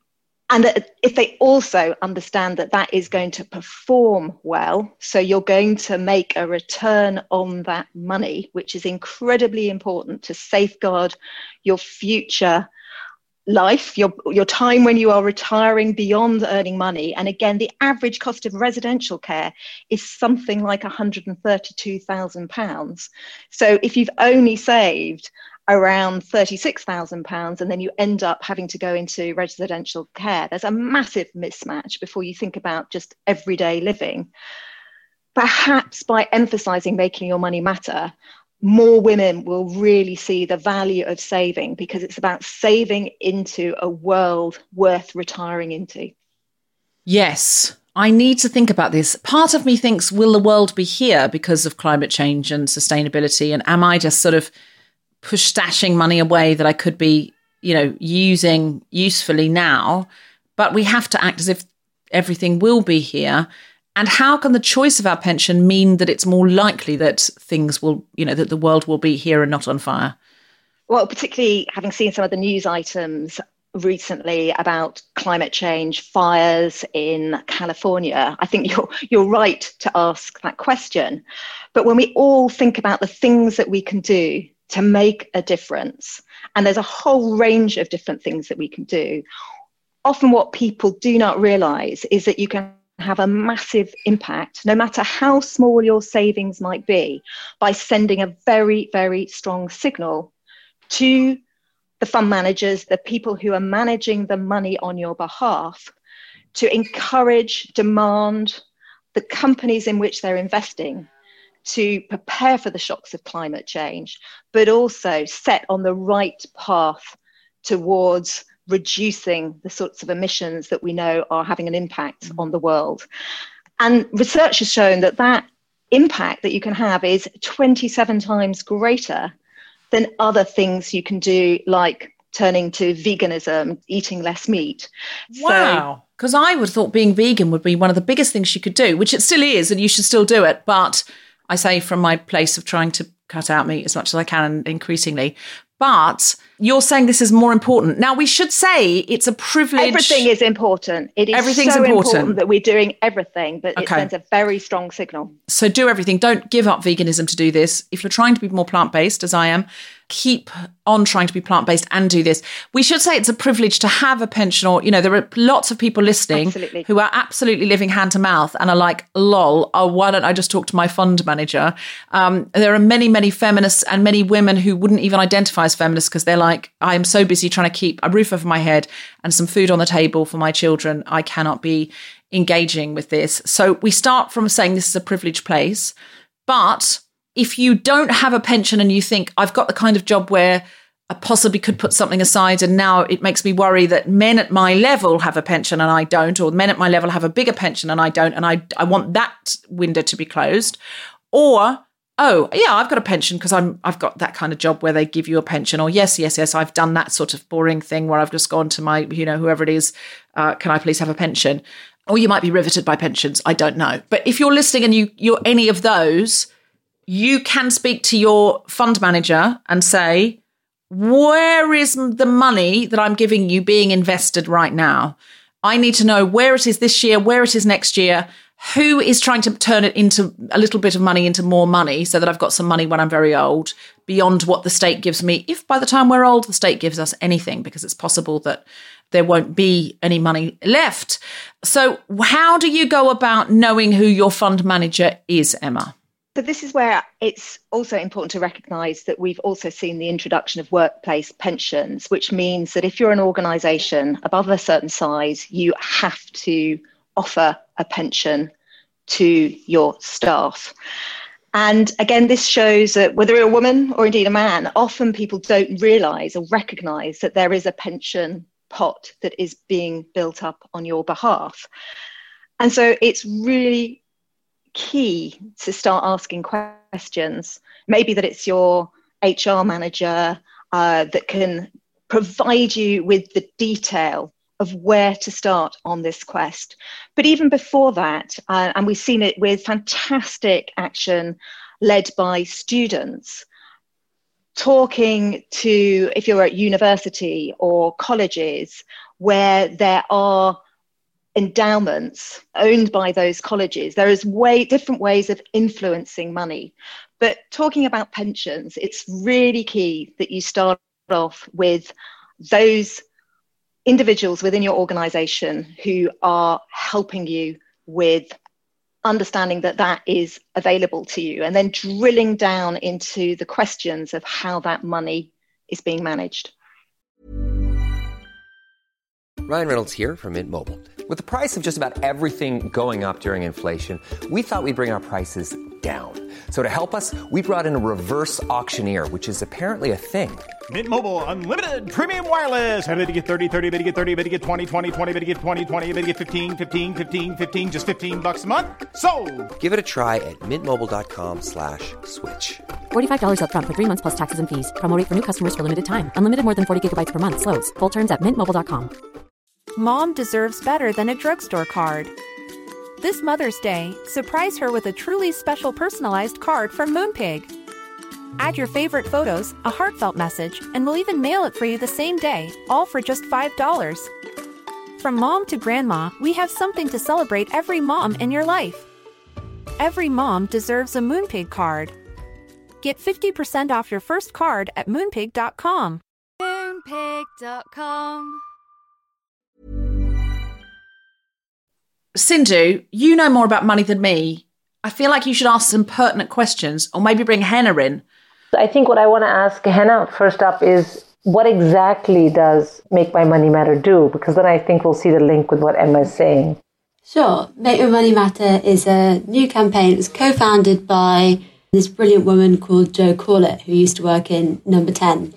And that if they also understand that that is going to perform well, so you're going to make a return on that money, which is incredibly important to safeguard your future life, your, your time when you are retiring beyond earning money. And again, the average cost of residential care is something like one hundred thirty-two thousand pounds. So if you've only saved around thirty-six thousand pounds and then you end up having to go into residential care, there's a massive mismatch before you think about just everyday living. Perhaps by emphasising making your money matter, more women will really see the value of saving, because it's about saving into a world worth retiring into. Yes, I need to think about this. Part of me thinks, will the world be here because of climate change and sustainability? And am I just sort of push stashing money away that I could be, you know, using usefully now? But we have to act as if everything will be here. And how can the choice of our pension mean that it's more likely that things will, you know, that the world will be here and not on fire? Well, particularly having seen some of the news items recently about climate change, fires in California, I think you're you're right to ask that question. But when we all think about the things that we can do to make a difference, and there's a whole range of different things that we can do, often what people do not realise is that you can have a massive impact, no matter how small your savings might be, by sending a very, very strong signal to the fund managers, the people who are managing the money on your behalf, to encourage, demand the companies in which they're investing to prepare for the shocks of climate change, but also set on the right path towards reducing the sorts of emissions that we know are having an impact on the world. And research has shown that that impact that you can have is twenty-seven times greater than other things you can do, like turning to veganism, eating less meat. Wow. Because so, I would have thought being vegan would be one of the biggest things you could do, which it still is, and you should still do it. But I say from my place of trying to cut out meat as much as I can increasingly. But you're saying this is more important. Now, we should say it's a privilege. Everything is important. It is Everything's so important. important that we're doing everything, but Okay. it sends a very strong signal. So do everything. Don't give up veganism to do this. If you're trying to be more plant-based, as I am, keep on trying to be plant-based and do this. We should say it's a privilege to have a pension, or, you know, there are lots of people listening Absolutely. who are absolutely living hand to mouth and are like, lol, oh, why don't I just talk to my fund manager? Um, there are many, many feminists and many women who wouldn't even identify as feminists because they're like, I am so busy trying to keep a roof over my head and some food on the table for my children. I cannot be engaging with this. So we start from saying this is a privileged place. But if you don't have a pension and you think, I've got the kind of job where I possibly could put something aside, and now it makes me worry that men at my level have a pension and I don't, or men at my level have a bigger pension and I don't, and I, I want that window to be closed. Or, oh, yeah, I've got a pension because I'm I've got that kind of job where they give you a pension. Or yes, yes, yes, I've done that sort of boring thing where I've just gone to my, you know, whoever it is, uh, can I please have a pension? Or you might be riveted by pensions. I don't know. But if you're listening and you you're any of those, you can speak to your fund manager and say, where is the money that I'm giving you being invested right now? I need to know where it is this year, where it is next year, who is trying to turn it into a little bit of money into more money so that I've got some money when I'm very old, beyond what the state gives me. If by the time we're old, the state gives us anything, because it's possible that there won't be any money left. So how do you go about knowing who your fund manager is, Emma? So this is where it's also important to recognise that we've also seen the introduction of workplace pensions, which means that if you're an organisation above a certain size, you have to offer a pension to your staff. And again, this shows that whether you're a woman or indeed a man, often people don't realise or recognise that there is a pension pot that is being built up on your behalf. And so it's really key to start asking questions. Maybe that it's your H R manager uh, that can provide you with the detail of where to start on this quest. But even before that, uh, and we've seen it with fantastic action led by students, talking to, if you're at university or colleges, where there are endowments owned by those colleges. There is way different ways of influencing money. But talking about pensions, it's really key that you start off with those individuals within your organization who are helping you with understanding that that is available to you, and then drilling down into the questions of how that money is being managed. Ryan Reynolds here from Mint Mobile. With the price of just about everything going up during inflation, we thought we'd bring our prices down. So to help us, we brought in a reverse auctioneer, which is apparently a thing. Mint Mobile Unlimited Premium Wireless. How to get thirty, thirty, how to get thirty, how to get twenty, twenty, twenty, how to get twenty, twenty, how to get fifteen, fifteen, fifteen, fifteen, just fifteen bucks a month? Sold! Give it a try at mintmobile.com slash switch. forty-five dollars up front for three months plus taxes and fees. Promo rate for new customers for limited time. Unlimited more than forty gigabytes per month. Slows full terms at mint mobile dot com. Mom deserves better than a drugstore card. This Mother's Day, surprise her with a truly special personalized card from Moonpig. Add your favorite photos, a heartfelt message, and we'll even mail it for you the same day, all for just five dollars. From mom to grandma, we have something to celebrate every mom in your life. Every mom deserves a Moonpig card. Get fifty percent off your first card at moonpig dot com. Moonpig dot com. Sindhu, you know more about money than me. I feel like you should ask some pertinent questions, or maybe bring Henna in. I think what I want to ask Henna first up is, what exactly does Make My Money Matter do? Because then I think we'll see the link with what Emma is saying. Sure. Make My Money Matter is a new campaign. It was co-founded by this brilliant woman called Jo Corlett, who used to work in Number ten.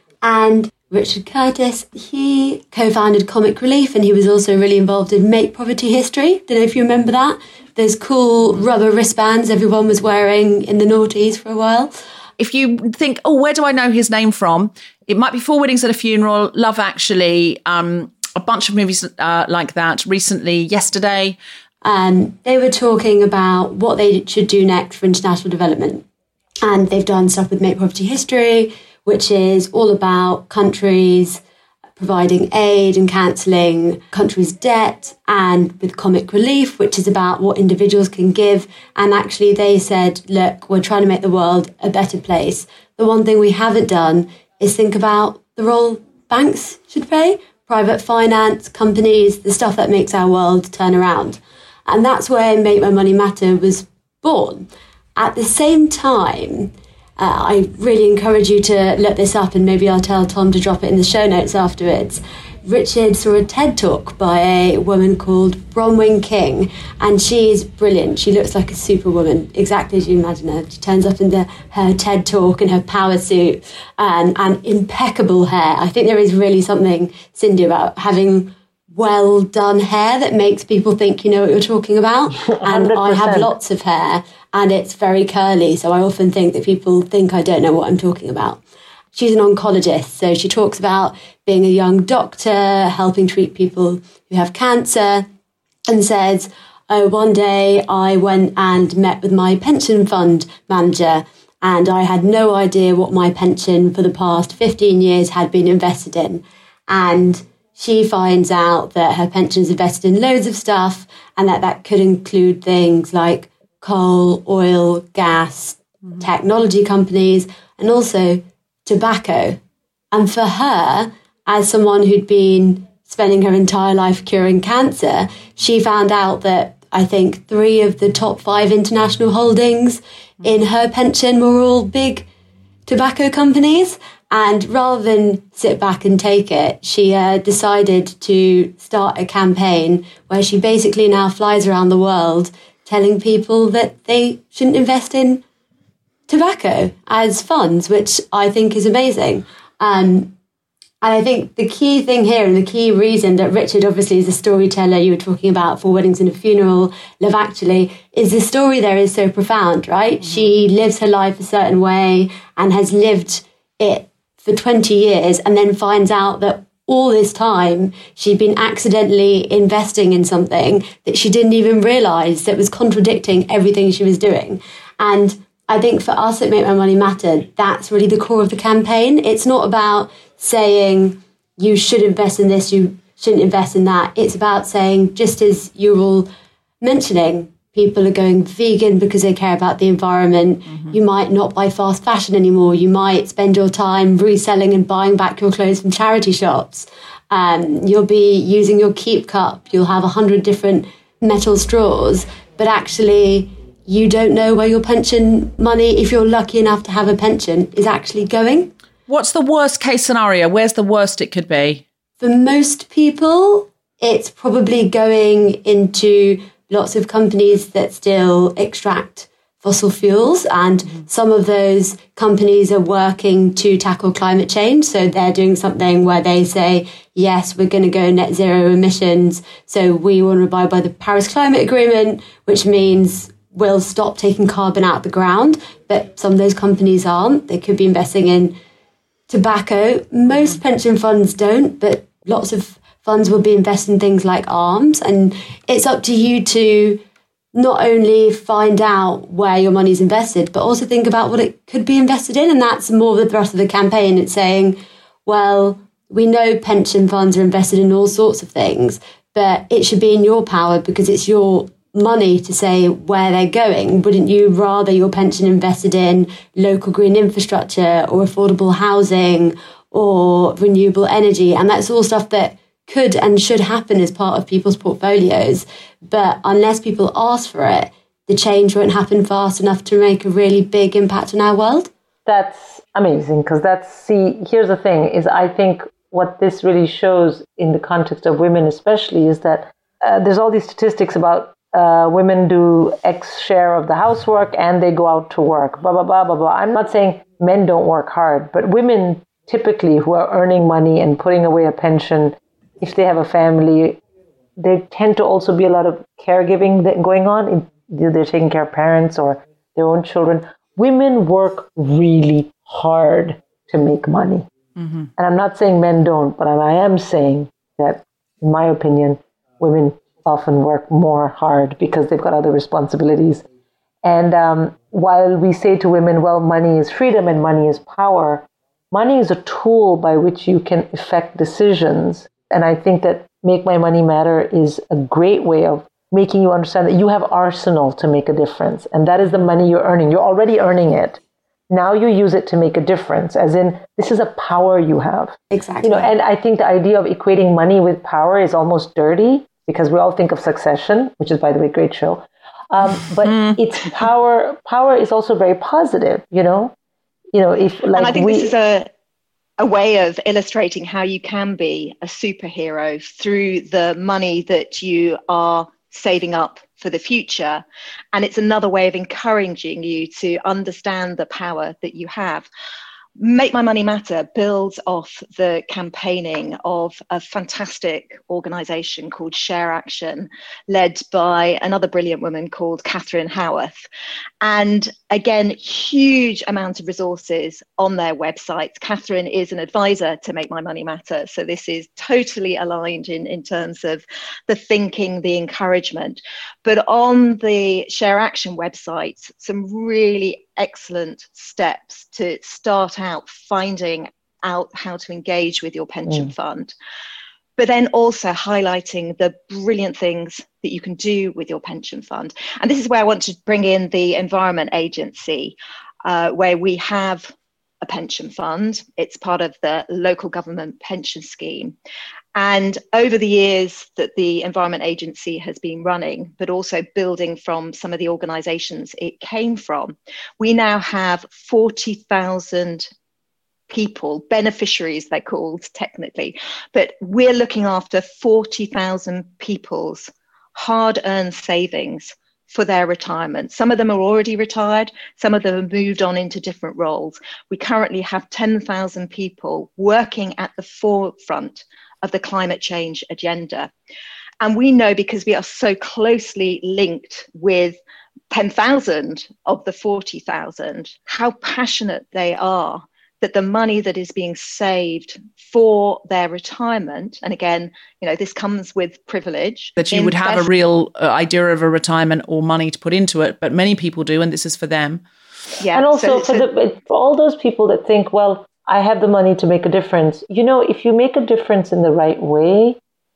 And Richard Curtis, he co-founded Comic Relief, and he was also really involved in Make Poverty History. Don't know if you remember that. Those cool rubber wristbands everyone was wearing in the noughties for a while. If you think, oh, where do I know his name from? It might be Four Weddings at a Funeral, Love Actually, um, a bunch of movies uh, like that. Recently, Yesterday. And they were talking about what they should do next for international development. And they've done stuff with Make Poverty History, which is all about countries providing aid and cancelling countries' debt, and with Comic Relief, which is about what individuals can give. And actually they said, look, we're trying to make the world a better place. The one thing we haven't done is think about the role banks should play, private finance, companies, the stuff that makes our world turn around. And that's where Make My Money Matter was born. At the same time, Uh, I really encourage you to look this up, and maybe I'll tell Tom to drop it in the show notes afterwards. Richard saw a TED Talk by a woman called Bronwyn King, and she is brilliant. She looks like a superwoman, exactly as you imagine her. She turns up in the, her TED Talk in her power suit and, and impeccable hair. I think there is really something, Cindy, about having well done hair that makes people think you know what you're talking about. And I have lots of hair and it's very curly, so I often think that people think I don't know what I'm talking about. She's an oncologist, so she talks about being a young doctor, helping treat people who have cancer, and says, oh, one day I went and met with my pension fund manager, and I had no idea what my pension for the past fifteen years had been invested in. And she finds out that her pension is invested in loads of stuff, and that that could include things like coal, oil, gas, mm-hmm. technology companies, and also tobacco. And for her, as someone who'd been spending her entire life curing cancer, she found out that I think three of the top five international holdings in her pension were all big tobacco companies. And rather than sit back and take it, she uh, decided to start a campaign where she basically now flies around the world telling people that they shouldn't invest in tobacco as funds, which I think is amazing. Um, and I think the key thing here, and the key reason that Richard obviously is a storyteller, you were talking about Four Weddings and a Funeral, Love Actually, is the story there is so profound, right? Mm-hmm. She lives her life a certain way and has lived it for twenty years, and then finds out that all this time she'd been accidentally investing in something that she didn't even realise that was contradicting everything she was doing. And I think for us at Make My Money Matter, that's really the core of the campaign. It's not about saying you should invest in this, you shouldn't invest in that. It's about saying, just as you're all mentioning, people are going vegan because they care about the environment. Mm-hmm. You might not buy fast fashion anymore. You might spend your time reselling and buying back your clothes from charity shops. Um, you'll be using your Keep cup. You'll have a hundred different metal straws, but actually you don't know where your pension money, if you're lucky enough to have a pension, is actually going. What's the worst case scenario? Where's the worst it could be? For most people, it's probably going into lots of companies that still extract fossil fuels, and mm-hmm. some of those companies are working to tackle climate change. So they're doing something where they say, yes, we're going to go net zero emissions. So we want to abide by the Paris Climate Agreement, which means we'll stop taking carbon out of the ground. But some of those companies aren't. They could be investing in tobacco. Most pension funds don't, but lots of funds will be investing in things like arms. And it's up to you to not only find out where your money is invested, but also think about what it could be invested in. And that's more the thrust of the campaign. It's saying, well, we know pension funds are invested in all sorts of things, but it should be in your power because it's your money to say where they're going. Wouldn't you rather your pension invested in local green infrastructure or affordable housing or renewable energy? And that's all stuff that could and should happen as part of people's portfolios. But unless people ask for it, the change won't happen fast enough to make a really big impact on our world. That's amazing, because that's, see, here's the thing, is I think what this really shows in the context of women especially is that uh, there's all these statistics about uh, women do X share of the housework and they go out to work, blah, blah, blah, blah, blah. I'm not saying men don't work hard, but women typically who are earning money and putting away a pension, if they have a family, there tend to also be a lot of caregiving that going on. They're taking care of parents or their own children. Women work really hard to make money. Mm-hmm. And I'm not saying men don't, but I am saying that, in my opinion, women often work more hard because they've got other responsibilities. And um, while we say to women, well, money is freedom and money is power, money is a tool by which you can effect decisions. And I think that Make My Money Matter is a great way of making you understand that you have arsenal to make a difference. And that is the money you're earning. You're already earning it. Now you use it to make a difference, as in this is a power you have. Exactly. You know, and I think the idea of equating money with power is almost dirty because we all think of Succession, which is, by the way, a great show. Um, but mm. it's power. Power is also very positive, you know. You know, if like and I think we, this is a a way of illustrating how you can be a superhero through the money that you are saving up for the future. And it's another way of encouraging you to understand the power that you have. Make My Money Matter builds off the campaigning of a fantastic organisation called Share Action, led by another brilliant woman called Catherine Howarth. And again, huge amount of resources on their website. Catherine is an advisor to Make My Money Matter. So this is totally aligned in, in terms of the thinking, the encouragement. But on the Share Action website, some really excellent steps to start out finding out how to engage with your pension mm. fund, but then also highlighting the brilliant things that you can do with your pension fund. And this is where I want to bring in the Environment Agency, uh, where we have a pension fund. It's part of the local government pension scheme. And over the years that the Environment Agency has been running, but also building from some of the organisations it came from, we now have forty thousand people, beneficiaries they're called technically, but we're looking after forty thousand people's hard-earned savings for their retirement. Some of them are already retired, some of them have moved on into different roles. We currently have ten thousand people working at the forefront of the climate change agenda. And we know, because we are so closely linked with ten thousand of the forty thousand, how passionate they are that the money that is being saved for their retirement, and again, you know, this comes with privilege. That you would have a real uh, idea of a retirement or money to put into it, but many people do, and this is for them. Yeah. And also so, for, so, the, for all those people that think, well, I have the money to make a difference. You know, if you make a difference in the right way,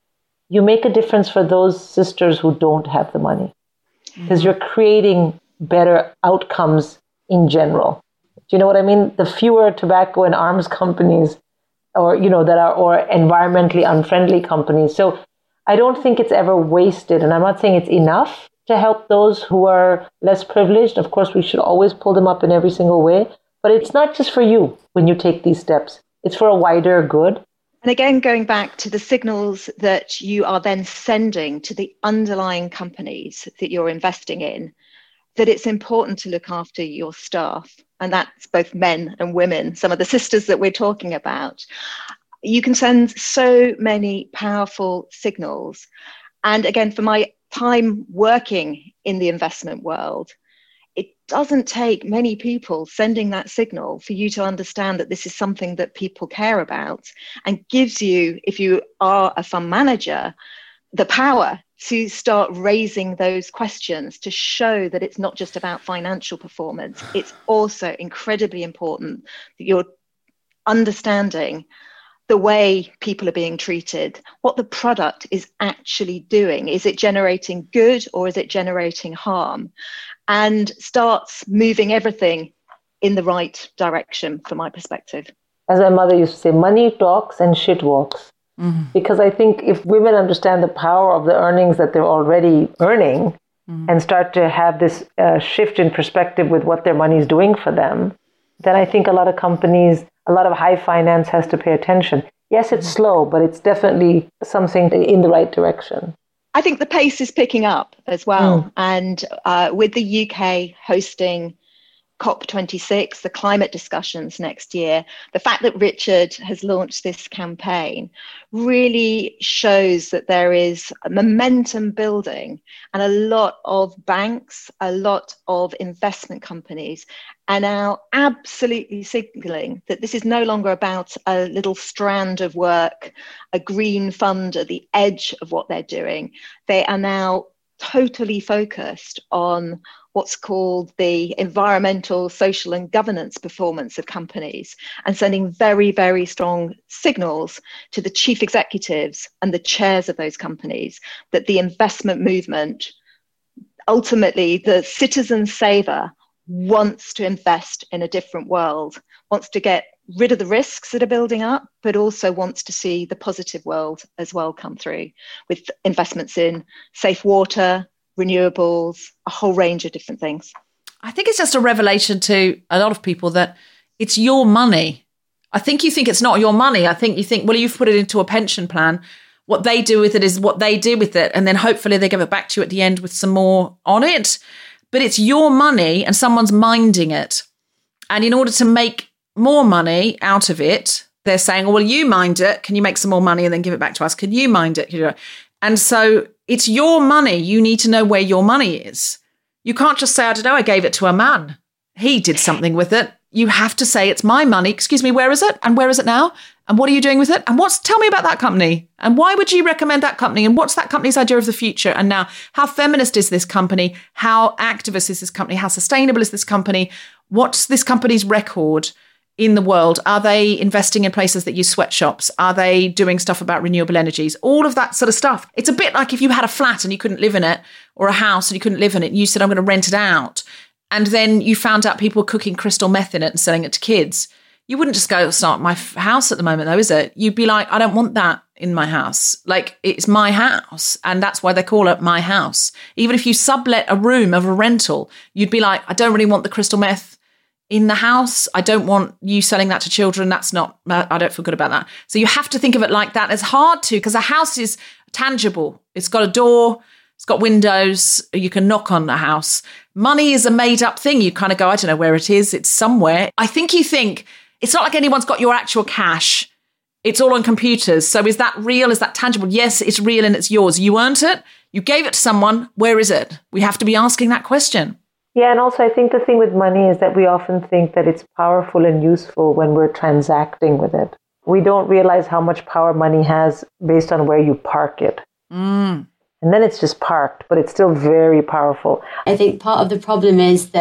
you make a difference for those sisters who don't have the money, because mm-hmm. you're creating better outcomes in general. Do you know what I mean? The fewer tobacco and arms companies, or, you know, that are, or environmentally unfriendly companies. So I don't think it's ever wasted. And I'm not saying it's enough to help those who are less privileged. Of course, we should always pull them up in every single way. But it's not just for you when you take these steps. It's for a wider good. And again, going back to the signals that you are then sending to the underlying companies that you're investing in, that it's important to look after your staff. And that's both men and women, some of the sisters that we're talking about. You can send so many powerful signals. And again, for my time working in the investment world, it doesn't take many people sending that signal for you to understand that this is something that people care about, and gives you, if you are a fund manager, the power to start raising those questions to show that it's not just about financial performance. It's also incredibly important that you're understanding the way people are being treated, what the product is actually doing. Is it generating good or is it generating harm? And starts moving everything in the right direction from my perspective. As my mother used to say, money talks and shit walks. Mm-hmm. Because I think if women understand the power of the earnings that they're already earning, mm-hmm. and start to have this uh, shift in perspective with what their money is doing for them, then I think a lot of companies, a lot of high finance has to pay attention. Yes, it's mm-hmm. slow, but it's definitely something in the right direction. I think the pace is picking up as well. Mm. And uh, with the U K hosting COP twenty-six, the climate discussions next year, the fact that Richard has launched this campaign really shows that there is a momentum building, and a lot of banks, a lot of investment companies are now absolutely signaling that this is no longer about a little strand of work, a green fund at the edge of what they're doing. They are now totally focused on what's called the environmental, social and governance performance of companies, and sending very, very strong signals to the chief executives and the chairs of those companies that the investment movement, ultimately the citizen saver, wants to invest in a different world, wants to get rid of the risks that are building up, but also wants to see the positive world as well come through with investments in safe water, renewables, a whole range of different things. I think it's just a revelation to a lot of people that it's your money. I think you think it's not your money. I think you think, well, you've put it into a pension plan. What they do with it is what they do with it. And then hopefully they give it back to you at the end with some more on it. But it's your money and someone's minding it. And in order to make more money out of it, they're saying, oh, well, you mind it. Can you make some more money and then give it back to us? Can you mind it? And so it's your money. You need to know where your money is. You can't just say, I don't know, I gave it to a man. He did something with it. You have to say, it's my money. Excuse me, where is it? And where is it now? And what are you doing with it? And what's, tell me about that company. And why would you recommend that company? And what's that company's idea of the future? And now, how feminist is this company? How activist is this company? How sustainable is this company? What's this company's record in the world? Are they investing in places that use sweatshops? Are they doing stuff about renewable energies? All of that sort of stuff. It's a bit like if you had a flat and you couldn't live in it, or a house and you couldn't live in it, and you said, I'm going to rent it out. And then you found out people were cooking crystal meth in it and selling it to kids. You wouldn't just go, it's not my f- house at the moment though, is it? You'd be like, I don't want that in my house. Like, it's my house. And that's why they call it my house. Even if you sublet a room of a rental, you'd be like, I don't really want the crystal meth in the house. I don't want you selling that to children. That's not, I don't feel good about that. So you have to think of it like that. It's hard to, because a house is tangible. It's got a door, it's got windows, you can knock on the house. Money is a made up thing. You kind of go, I don't know where it is. It's somewhere. I think you think, it's not like anyone's got your actual cash. It's all on computers. So is that real? Is that tangible? Yes, it's real and it's yours. You earned it. You gave it to someone. Where is it? We have to be asking that question. Yeah, and also I think the thing with money is that we often think that it's powerful and useful when we're transacting with it. We don't realize how much power money has based on where you park it. Mm. And then it's just parked, but it's still very powerful. I think part of the problem is that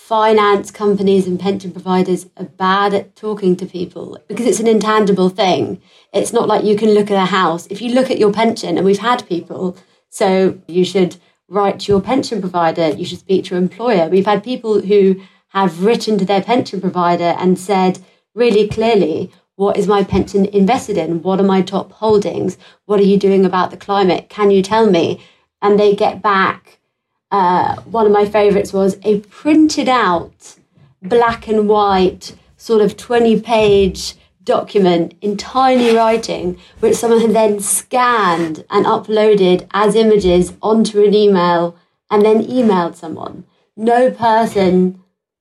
finance companies and pension providers are bad at talking to people because it's an intangible thing. It's not like you can look at a house. If you look at your pension, and we've had people, so you should write to your pension provider, you should speak to your employer. We've had people who have written to their pension provider and said really clearly, what is my pension invested in? What are my top holdings? What are you doing about the climate? Can you tell me? And they get back. Uh, one of my favourites was a printed out black and white sort of twenty page document in tiny writing, which someone had then scanned and uploaded as images onto an email and then emailed someone. No person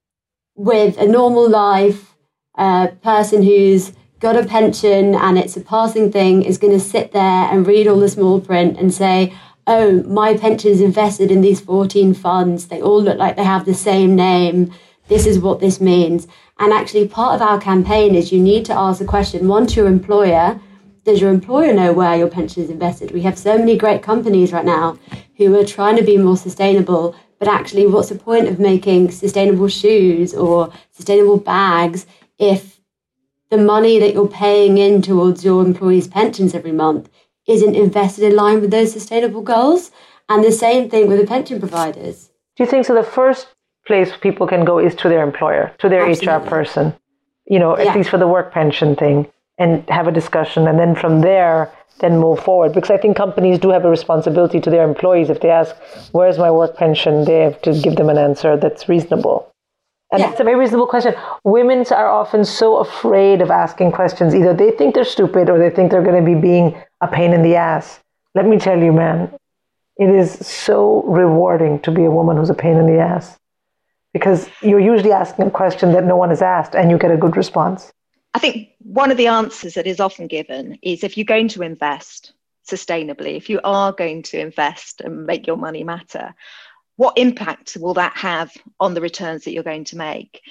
with a normal life, a uh, person who's got a pension and it's a passing thing is going to sit there and read all the small print and say, oh, my pension is invested in these fourteen funds. They all look like they have the same name. This is what this means. And actually part of our campaign is you need to ask the question, one, to your employer, does your employer know where your pension is invested? We have so many great companies right now who are trying to be more sustainable, but actually what's the point of making sustainable shoes or sustainable bags if the money that you're paying in towards your employees' pensions every month isn't invested in line with those sustainable goals? And the same thing with the pension providers. Do you think so? The first place people can go is to their employer, to their Absolutely. H R person, you know, at yeah. least for the work pension thing, and have a discussion. And then from there, then move forward. Because I think companies do have a responsibility to their employees. If they ask, where's my work pension? They have to give them an answer that's reasonable. And yeah. that's a very reasonable question. Women are often so afraid of asking questions. Either they think they're stupid or they think they're going to be being a pain in the ass. Let me tell you, man, it is so rewarding to be a woman who's a pain in the ass. Because you're usually asking a question that no one has asked and you get a good response. I think one of the answers that is often given is if you're going to invest sustainably, if you are going to invest and make your money matter, what impact will that have on the returns that you're going to make?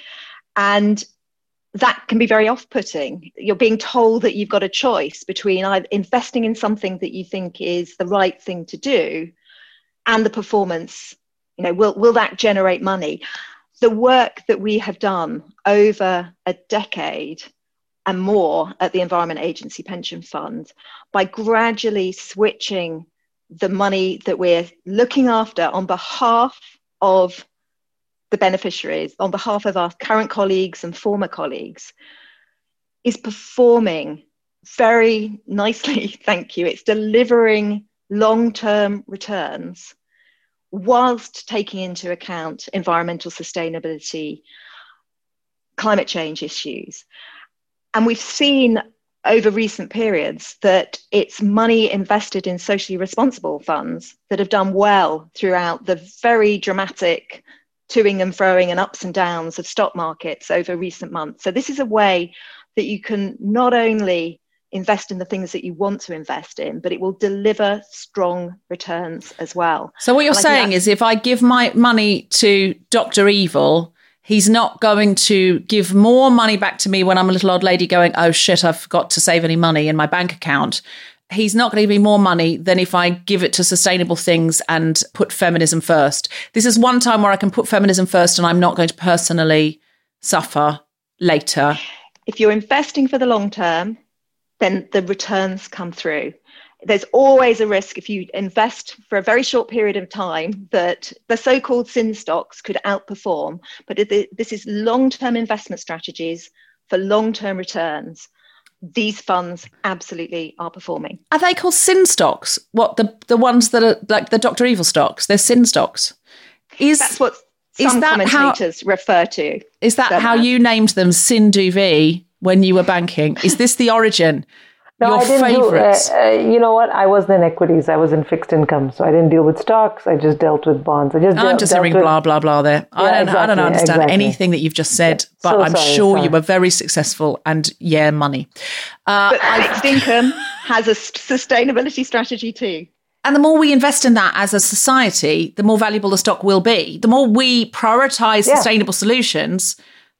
And that can be very off-putting. You're being told that you've got a choice between either investing in something that you think is the right thing to do and the performance. You know, will, will that generate money? The work that we have done over a decade and more at the Environment Agency Pension Fund by gradually switching the money that we're looking after on behalf of the beneficiaries, on behalf of our current colleagues and former colleagues, is performing very nicely, thank you. It's delivering long-term returns whilst taking into account environmental sustainability, climate change issues. And we've seen over recent periods that it's money invested in socially responsible funds that have done well throughout the very dramatic toing and froing and ups and downs of stock markets over recent months. So this is a way that you can not only invest in the things that you want to invest in, but it will deliver strong returns as well. So what you're saying is if I give my money to Doctor Evil, he's not going to give more money back to me when I'm a little old lady going, oh shit, I forgot to save any money in my bank account. He's not going to give me more money than if I give it to sustainable things and put feminism first. This is one time where I can put feminism first and I'm not going to personally suffer later. If you're investing for the long term, then the returns come through. There's always a risk if you invest for a very short period of time that the so-called sin stocks could outperform. But this is long-term investment strategies for long-term returns. These funds absolutely are performing. Are they called sin stocks? What, the, the ones that are like the Doctor Evil stocks? They're sin stocks. Is, That's what some that commentators how, refer to. Is that how you named them, Sin Duvet, when you were banking? Is this the origin? No, Your I didn't favourites? do, uh, uh, you know what? I wasn't in equities. I was in fixed income. So I didn't deal with stocks. I just dealt with bonds. I just I'm dealt, just dealt hearing with, blah, blah, blah there. Yeah, I, don't, exactly, I don't understand exactly. anything that you've just said, but so I'm sorry, sure sorry. you were very successful and, yeah, money. Uh, but fixed income has a sustainability strategy too. And the more we invest in that as a society, the more valuable the stock will be. The more we prioritise yeah. sustainable solutions,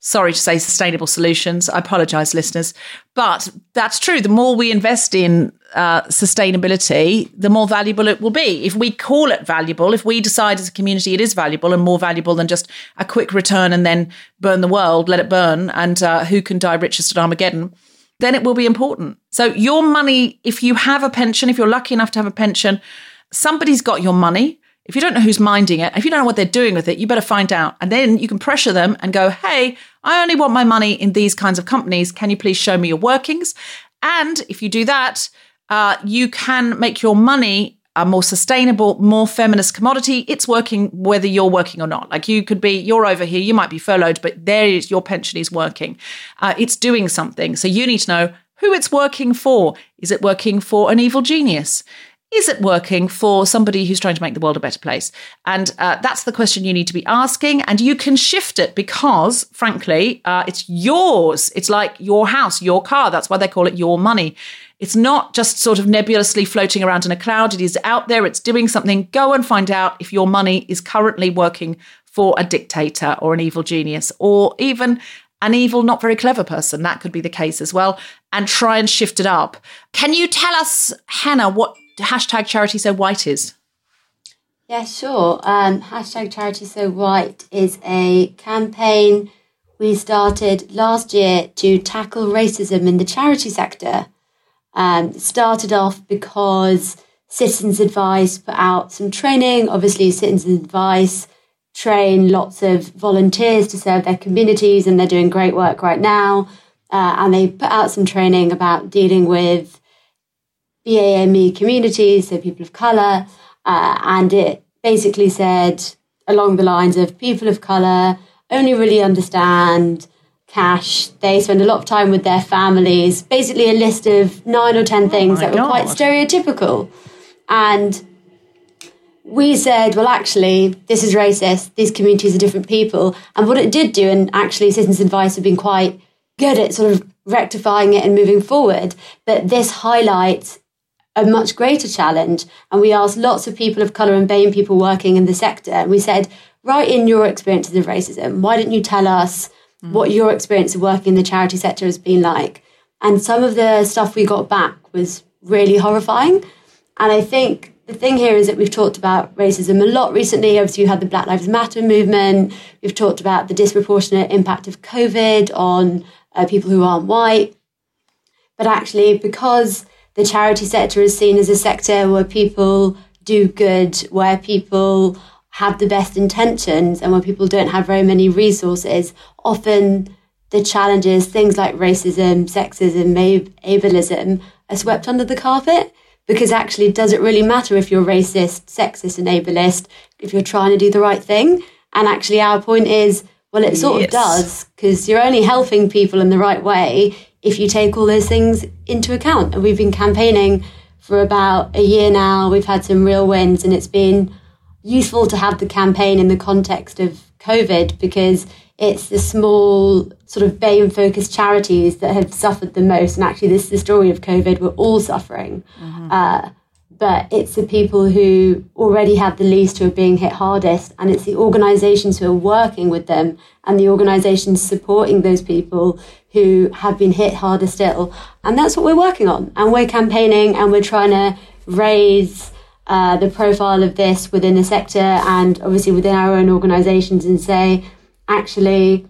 sorry to say, sustainable solutions. I apologise, listeners. But that's true. The more we invest in uh, sustainability, the more valuable it will be. If we call it valuable, if we decide as a community it is valuable and more valuable than just a quick return and then burn the world, let it burn, and uh, who can die richest at Armageddon, then it will be important. So your money, if you have a pension, if you're lucky enough to have a pension, somebody's got your money. If you don't know who's minding it, if you don't know what they're doing with it, you better find out. And then you can pressure them and go, hey, I only want my money in these kinds of companies. Can you please show me your workings? And if you do that, uh, you can make your money a more sustainable, more feminist commodity. It's working whether you're working or not. Like you could be, you're over here, you might be furloughed, but there is your pension is working. Uh, it's doing something. So you need to know who it's working for. Is it working for an evil genius? Is it working for somebody who's trying to make the world a better place? And uh, that's the question you need to be asking. And you can shift it because, frankly, uh, it's yours. It's like your house, your car. That's why they call it your money. It's not just sort of nebulously floating around in a cloud. It is out there. It's doing something. Go and find out if your money is currently working for a dictator or an evil genius or even an evil, not very clever person. That could be the case as well. And try and shift it up. Can you tell us, Hannah, what hashtag Charity So White is? Yeah, sure. Um, hashtag Charity So White is a campaign we started last year to tackle racism in the charity sector. Um, it started off because Citizens Advice put out some training. Obviously, Citizens Advice train lots of volunteers to serve their communities, and they're doing great work right now. Uh, and they put out some training about dealing with B A M E communities, so people of colour, uh, and it basically said along the lines of people of colour only really understand cash. They spend a lot of time with their families, basically a list of nine or ten things oh that God. were quite stereotypical. And we said, well, actually, this is racist. These communities are different people. And what it did do, and actually Citizens Advice have been quite good at sort of rectifying it and moving forward, but this highlights a much greater challenge. And we asked lots of people of colour and B A M E people working in the sector, and we said, write in your experiences of racism. Why don't you tell us mm. what your experience of working in the charity sector has been like? And some of the stuff we got back was really horrifying. And I think the thing here is that we've talked about racism a lot recently. Obviously, you had the Black Lives Matter movement. We've talked about the disproportionate impact of COVID on uh, people who aren't white. But actually, because the charity sector is seen as a sector where people do good, where people have the best intentions, and where people don't have very many resources, often the challenges, things like racism, sexism, ableism, are swept under the carpet. Because actually, does it really matter if you're racist, sexist and ableist if you're trying to do the right thing? And actually, our point is, well, it sort yes. of does, because you're only helping people in the right way if you take all those things into account. And we've been campaigning for about a year now. We've had some real wins, and it's been useful to have the campaign in the context of COVID, because it's the small sort of B A M E-focused charities that have suffered the most. And actually, this is the story of COVID. We're all suffering. Mm-hmm. Uh, but it's the people who already have the least who are being hit hardest. And it's the organisations who are working with them and the organisations supporting those people who have been hit harder still. And that's what we're working on. And we're campaigning, and we're trying to raise uh, the profile of this within the sector and obviously within our own organisations, and say, actually,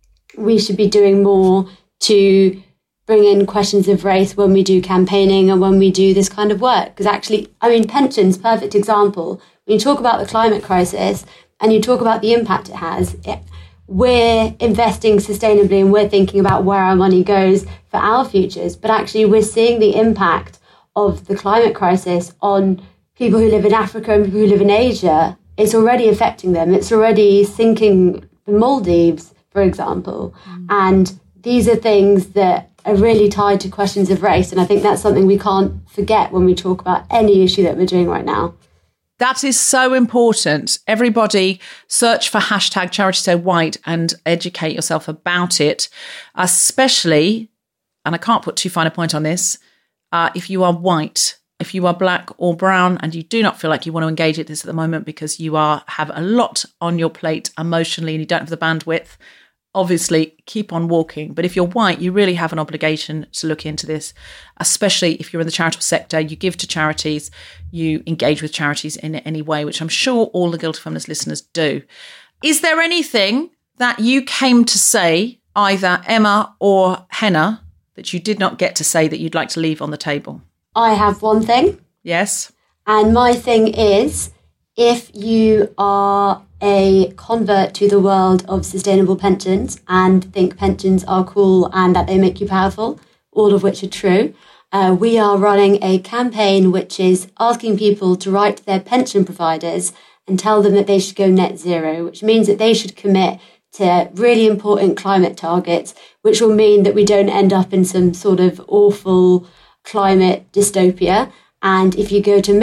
we should be doing more to bring in questions of race when we do campaigning and when we do this kind of work. Because actually, I mean, pensions, perfect example. When you talk about the climate crisis and you talk about the impact it has, it, we're investing sustainably and we're thinking about where our money goes for our futures. But actually, we're seeing the impact of the climate crisis on people who live in Africa and people who live in Asia. It's already affecting them. It's already sinking the Maldives, for example. Mm. And these are things that are really tied to questions of race. And I think that's something we can't forget when we talk about any issue that we're doing right now. That is so important. Everybody search for hashtag Charity So White and educate yourself about it, especially, and I can't put too fine a point on this, uh, if you are white. If you are black or brown and you do not feel like you want to engage with this at the moment because you are have a lot on your plate emotionally and you don't have the bandwidth, obviously keep on walking. But if you're white, you really have an obligation to look into this, especially if you're in the charitable sector. You give to charities, you engage with charities in any way, which I'm sure all the Guilty Feminist listeners do. Is there anything that you came to say, either Emma or Henna, that you did not get to say that you'd like to leave on the table? I have one thing. Yes. And my thing is, if you are a convert to the world of sustainable pensions and think pensions are cool and that they make you powerful, all of which are true, uh, we are running a campaign which is asking people to write to their pension providers and tell them that they should go net zero, which means that they should commit to really important climate targets, which will mean that we don't end up in some sort of awful climate dystopia. And if you go to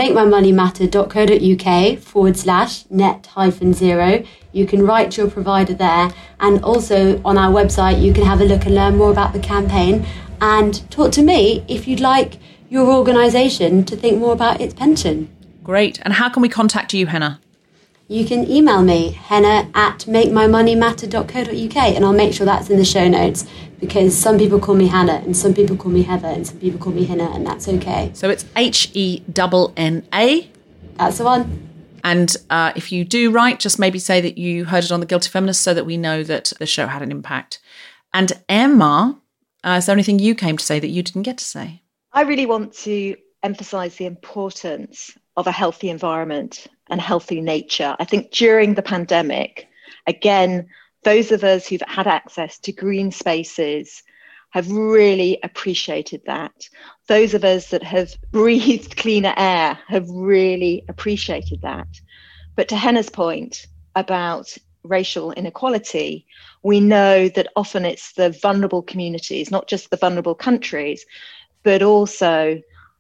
makemymoneymatter.co.uk forward slash net hyphen zero, you can write to your provider there. And also on our website, you can have a look and learn more about the campaign and talk to me if you'd like your organisation to think more about its pension. Great. And how can we contact you, Henna? You can email me, henna at makemymoneymatter.co.uk, and I'll make sure that's in the show notes, because some people call me Hannah and some people call me Heather and some people call me Henna, and that's okay. So it's H E N N A? That's the one. And uh, if you do write, just maybe say that you heard it on The Guilty Feminist so that we know that the show had an impact. And Emma, uh, is there anything you came to say that you didn't get to say? I really want to emphasise the importance of a healthy environment and healthy nature. I think during the pandemic, again, those of us who've had access to green spaces have really appreciated that. Those of us that have breathed cleaner air have really appreciated that. But to Henna's point about racial inequality, we know that often it's the vulnerable communities, not just the vulnerable countries, but also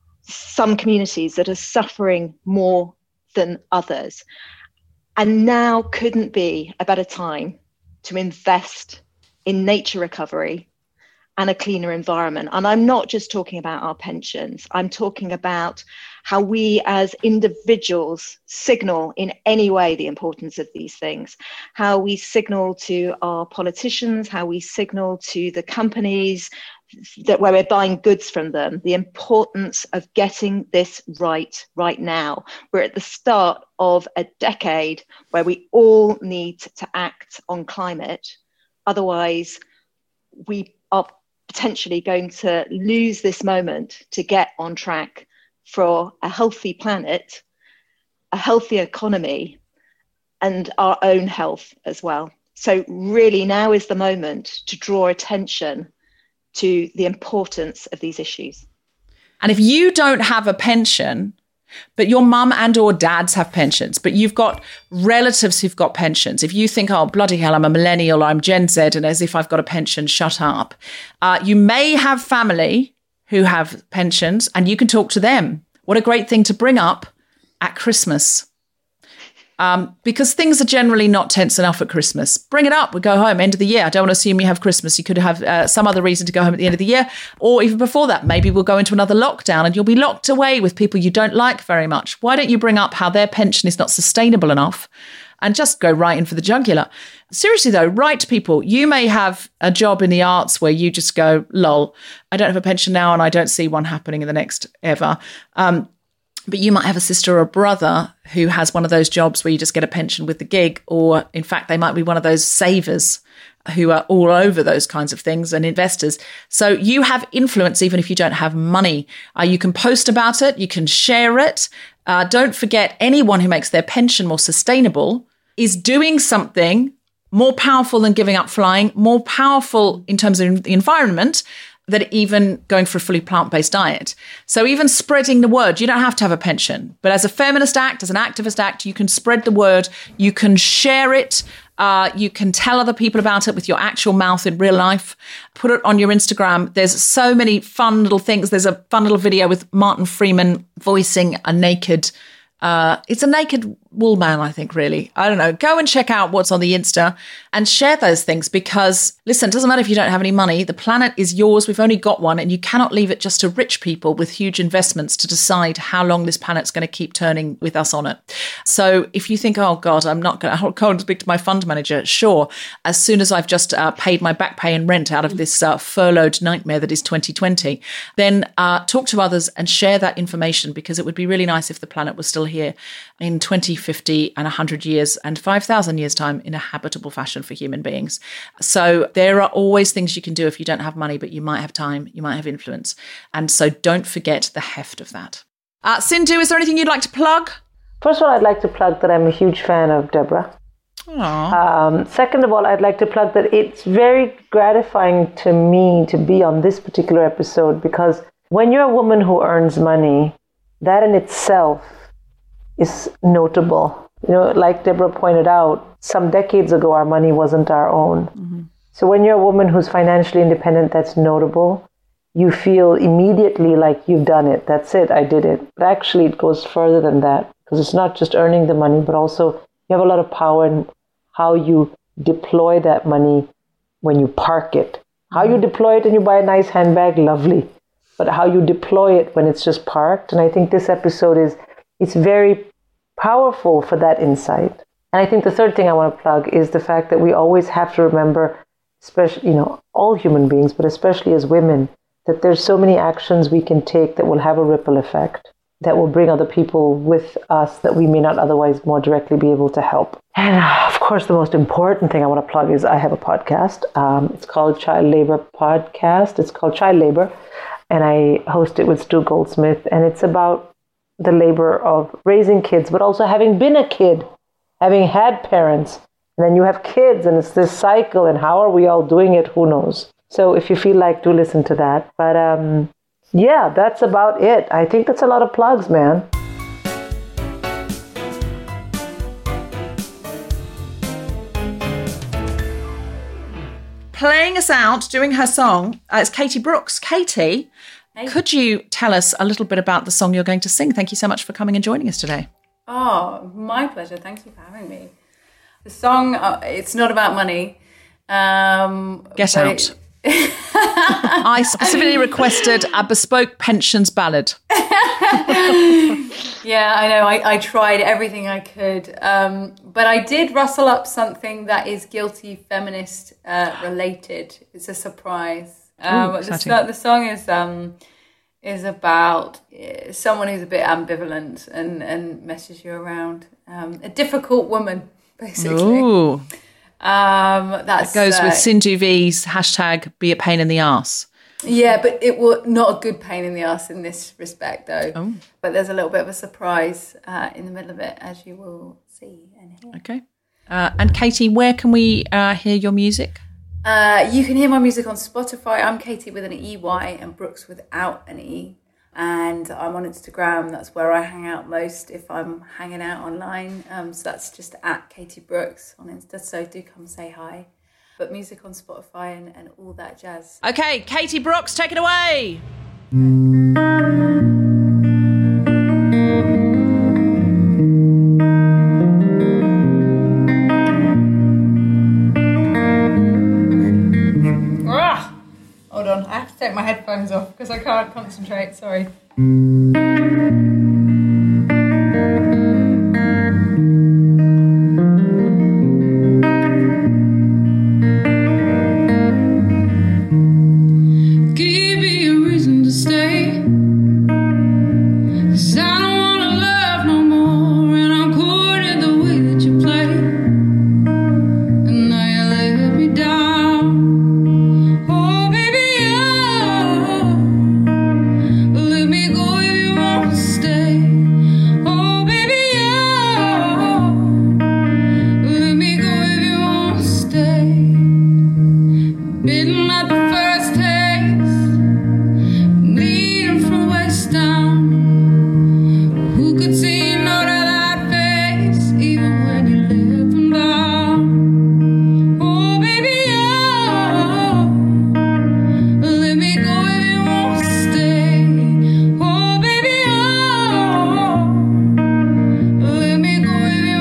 some communities that are suffering more than others. And now couldn't be a better time to invest in nature recovery and a cleaner environment. And I'm not just talking about our pensions. I'm talking about how we as individuals signal in any way the importance of these things, how we signal to our politicians, how we signal to the companies that where we're buying goods from them, the importance of getting this right right now. We're at the start of a decade where we all need to act on climate. Otherwise, we are potentially going to lose this moment to get on track for a healthy planet, a healthy economy, and our own health as well. So really now is the moment to draw attention to the importance of these issues. And if you don't have a pension, but your mum and or dads have pensions, but you've got relatives who've got pensions, if you think, oh, bloody hell, I'm a millennial, I'm Gen Z, and as if I've got a pension, shut up. Uh, you may have family who have pensions, and you can talk to them. What a great thing to bring up at Christmas. Um, because things are generally not tense enough at Christmas. Bring it up. We go home, end of the year. I don't want to assume you have Christmas. You could have uh, some other reason to go home at the end of the year, or even before that. Maybe we'll go into another lockdown and you'll be locked away with people you don't like very much. Why don't you bring up how their pension is not sustainable enough and just go right in for the jugular? Seriously, though, write to people. You may have a job in the arts where you just go, lol, I don't have a pension now and I don't see one happening in the next ever. Um, But you might have a sister or a brother who has one of those jobs where you just get a pension with the gig, or in fact, they might be one of those savers who are all over those kinds of things and investors. So you have influence even if you don't have money. Uh, you can post about it. You can share it. Uh, don't forget, anyone who makes their pension more sustainable is doing something more powerful than giving up flying, more powerful in terms of the environment, than even going for a fully plant-based diet. So even spreading the word, you don't have to have a pension, but as a feminist act, as an activist act, you can spread the word, you can share it, uh, you can tell other people about it with your actual mouth in real life, put it on your Instagram. There's so many fun little things. There's a fun little video with Martin Freeman voicing a naked, uh, it's a naked wool man, I think, really. I don't know. Go and check out what's on the Insta and share those things because, listen, it doesn't matter if you don't have any money. The planet is yours. We've only got one, and you cannot leave it just to rich people with huge investments to decide how long this planet's going to keep turning with us on it. So if you think, oh, God, I'm not going to go and speak to my fund manager, sure. As soon as I've just uh, paid my back pay and rent out of this uh, furloughed nightmare that is twenty twenty, then uh, talk to others and share that information because it would be really nice if the planet was still here in twenty fifty and one hundred years and five thousand years' time in a habitable fashion for human beings. So there are always things you can do if you don't have money, but you might have time, you might have influence. And so don't forget the heft of that. Uh, Sindhu, is there anything you'd like to plug? First of all, I'd like to plug that I'm a huge fan of Deborah. Um, second of all, I'd like to plug that it's very gratifying to me to be on this particular episode because when you're a woman who earns money, that in itself is notable. You know, like Deborah pointed out, some decades ago, our money wasn't our own. Mm-hmm. So when you're a woman who's financially independent, that's notable. You feel immediately like you've done it. That's it. I did it. But actually, it goes further than that because it's not just earning the money, but also you have a lot of power in how you deploy that money when you park it. How you deploy it and you buy a nice handbag, lovely. But how you deploy it when it's just parked. And I think this episode is, it's very powerful for that insight. And I think the third thing I want to plug is the fact that we always have to remember, especially, you know, all human beings, but especially as women, that there's so many actions we can take that will have a ripple effect, that will bring other people with us that we may not otherwise more directly be able to help. And uh, of course, the most important thing I want to plug is I have a podcast. Um, it's called Child Labor Podcast. It's called Child Labor. And I host it with Stu Goldsmith. And it's about the labor of raising kids, but also having been a kid, having had parents, and then you have kids, and it's this cycle, and how are we all doing it? Who knows? So if you feel like, do listen to that. But um, yeah, that's about it. I think that's a lot of plugs, man. Playing us out, doing her song, uh, it's Katie Brooks. Katie, hey. Could you tell us a little bit about the song you're going to sing? Thank you so much for coming and joining us today. Oh, my pleasure. Thank you for having me. The song, uh, it's not about money. Um, Get out. It... I specifically requested a bespoke pensions ballad. Yeah, I know. I, I tried everything I could. Um, but I did rustle up something that is guilty feminist uh, related. It's a surprise. Um, Ooh, the, the song is um, is about someone who's a bit ambivalent and, and messes you around. Um, a difficult woman, basically. Ooh. Um, that's, that goes uh, with Sindhu V's hashtag be a pain in the arse. Yeah, but it was not a good pain in the arse in this respect, though. Oh. But there's a little bit of a surprise uh, in the middle of it, as you will see and hear. Okay. Uh, and Katie, where can we uh, hear your music? Uh, you can hear my music on Spotify. I'm Katie with an E Y and Brooks without an E. And I'm on Instagram. That's where I hang out most if I'm hanging out online. Um, so that's just at Katie Brooks on Insta. So do come say hi. But music on Spotify and, and all that jazz. Okay, Katie Brooks, take it away. Ah, hold on, I have to take my headphones off because I can't concentrate, sorry. Let me go.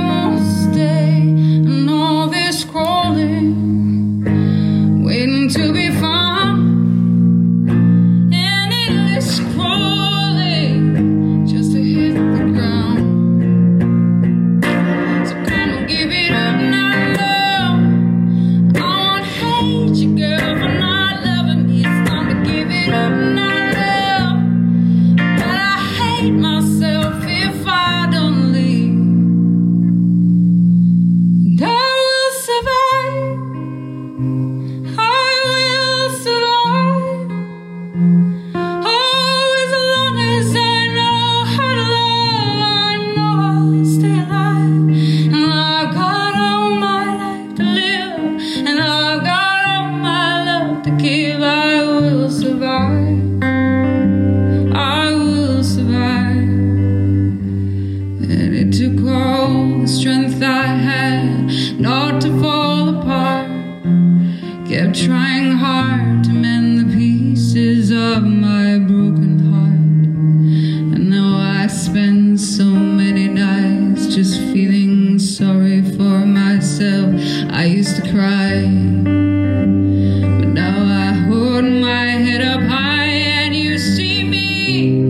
trying hard to mend the pieces of my broken heart. And now I spend so many nights just feeling sorry for myself. I used to cry, but now I hold my head up high and you see me,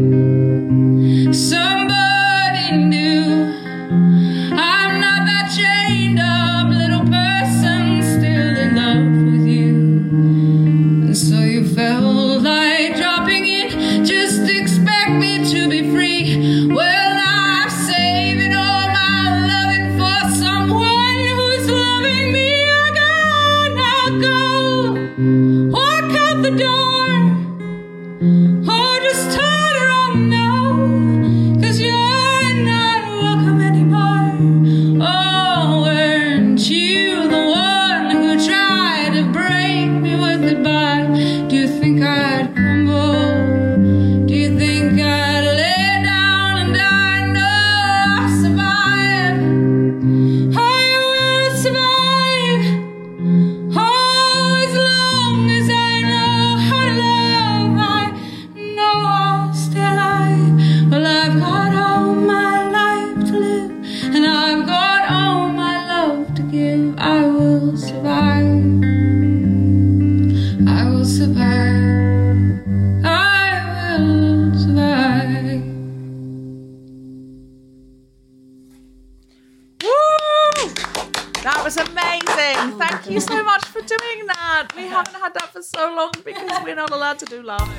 somebody new. I'm not that chained up little person, still in love with you. And so you felt like dropping in, just expect me to be free. Well, I'm saving all my loving for someone who's loving me again. I'll go, walk out the door, or just turn around now, 'cause you're not welcome anymore. Oh, weren't you the one who tried to break me with goodbye? Do you think I'd crumble? Do you think I'd lay down and die? No, I'll survive. I will survive. Oh, as long as I know how to love, I know I'll stay alive. Well, I've got all my life to live, and I've got all my love to give. I will survive. I will survive. I will survive. Woo! That was amazing. Thank you so much for doing that. We haven't had that for so long because we're not allowed to do live.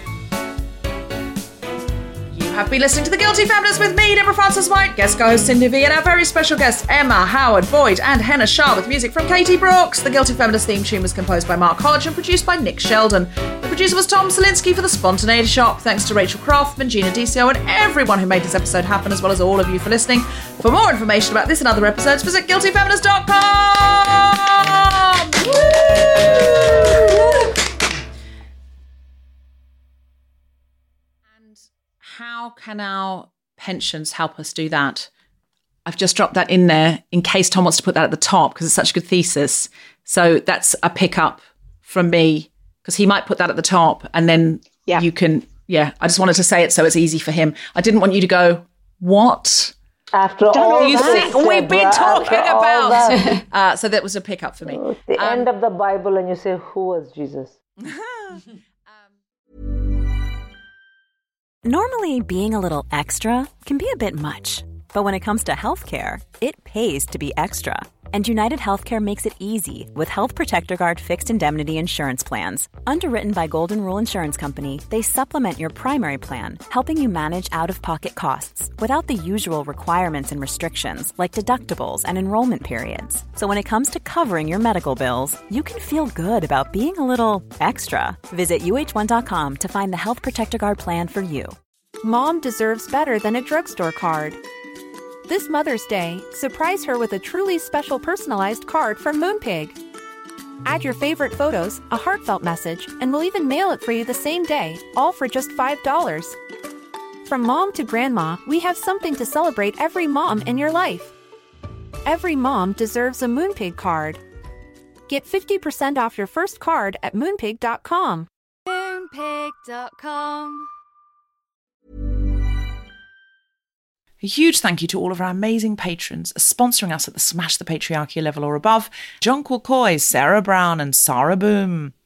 You have been listening to The Guilty Feminist with me, Deborah Frances-White, guest co-host Cindy V, and our very special guests Emma Howard Boyd and Henna Shah, with music from Katie Brooks. The Guilty Feminist theme tune was composed by Mark Hodge and produced by Nick Sheldon. The producer was Tom Selinsky for The Spontaneity Shop. Thanks to Rachel Croftman, Gina Dicio, and everyone who made this episode happen, as well as all of you for listening. For more information about this and other episodes, visit guilty feminist dot com. And how can our pensions help us do that? I've just dropped that in there in case Tom wants to put that at the top because it's such a good thesis. So that's a pickup from me because he might put that at the top and then yeah. you can, yeah, I just wanted to say it so it's easy for him. I didn't want you to go, what? After all you that, think we've been talking about. That. Uh, so that was a pickup for me. Oh, the um, end of the Bible and you say, who was Jesus? Normally, being a little extra can be a bit much. But when it comes to healthcare, it pays to be extra. And United Healthcare makes it easy with Health Protector Guard fixed indemnity insurance plans. Underwritten by Golden Rule Insurance Company, they supplement your primary plan, helping you manage out-of-pocket costs without the usual requirements and restrictions like deductibles and enrollment periods. So when it comes to covering your medical bills, you can feel good about being a little extra. Visit U H one dot com to find the Health Protector Guard plan for you. Mom deserves better than a drugstore card. This Mother's Day, surprise her with a truly special personalized card from Moonpig. Add your favorite photos, a heartfelt message, and we'll even mail it for you the same day, all for just five dollars. From mom to grandma, we have something to celebrate every mom in your life. Every mom deserves a Moonpig card. Get fifty percent off your first card at moonpig dot com. moonpig dot com. A huge thank you to all of our amazing patrons sponsoring us at the Smash the Patriarchy level or above. John Quilcoy, Sarah Brown and Sarah Boom.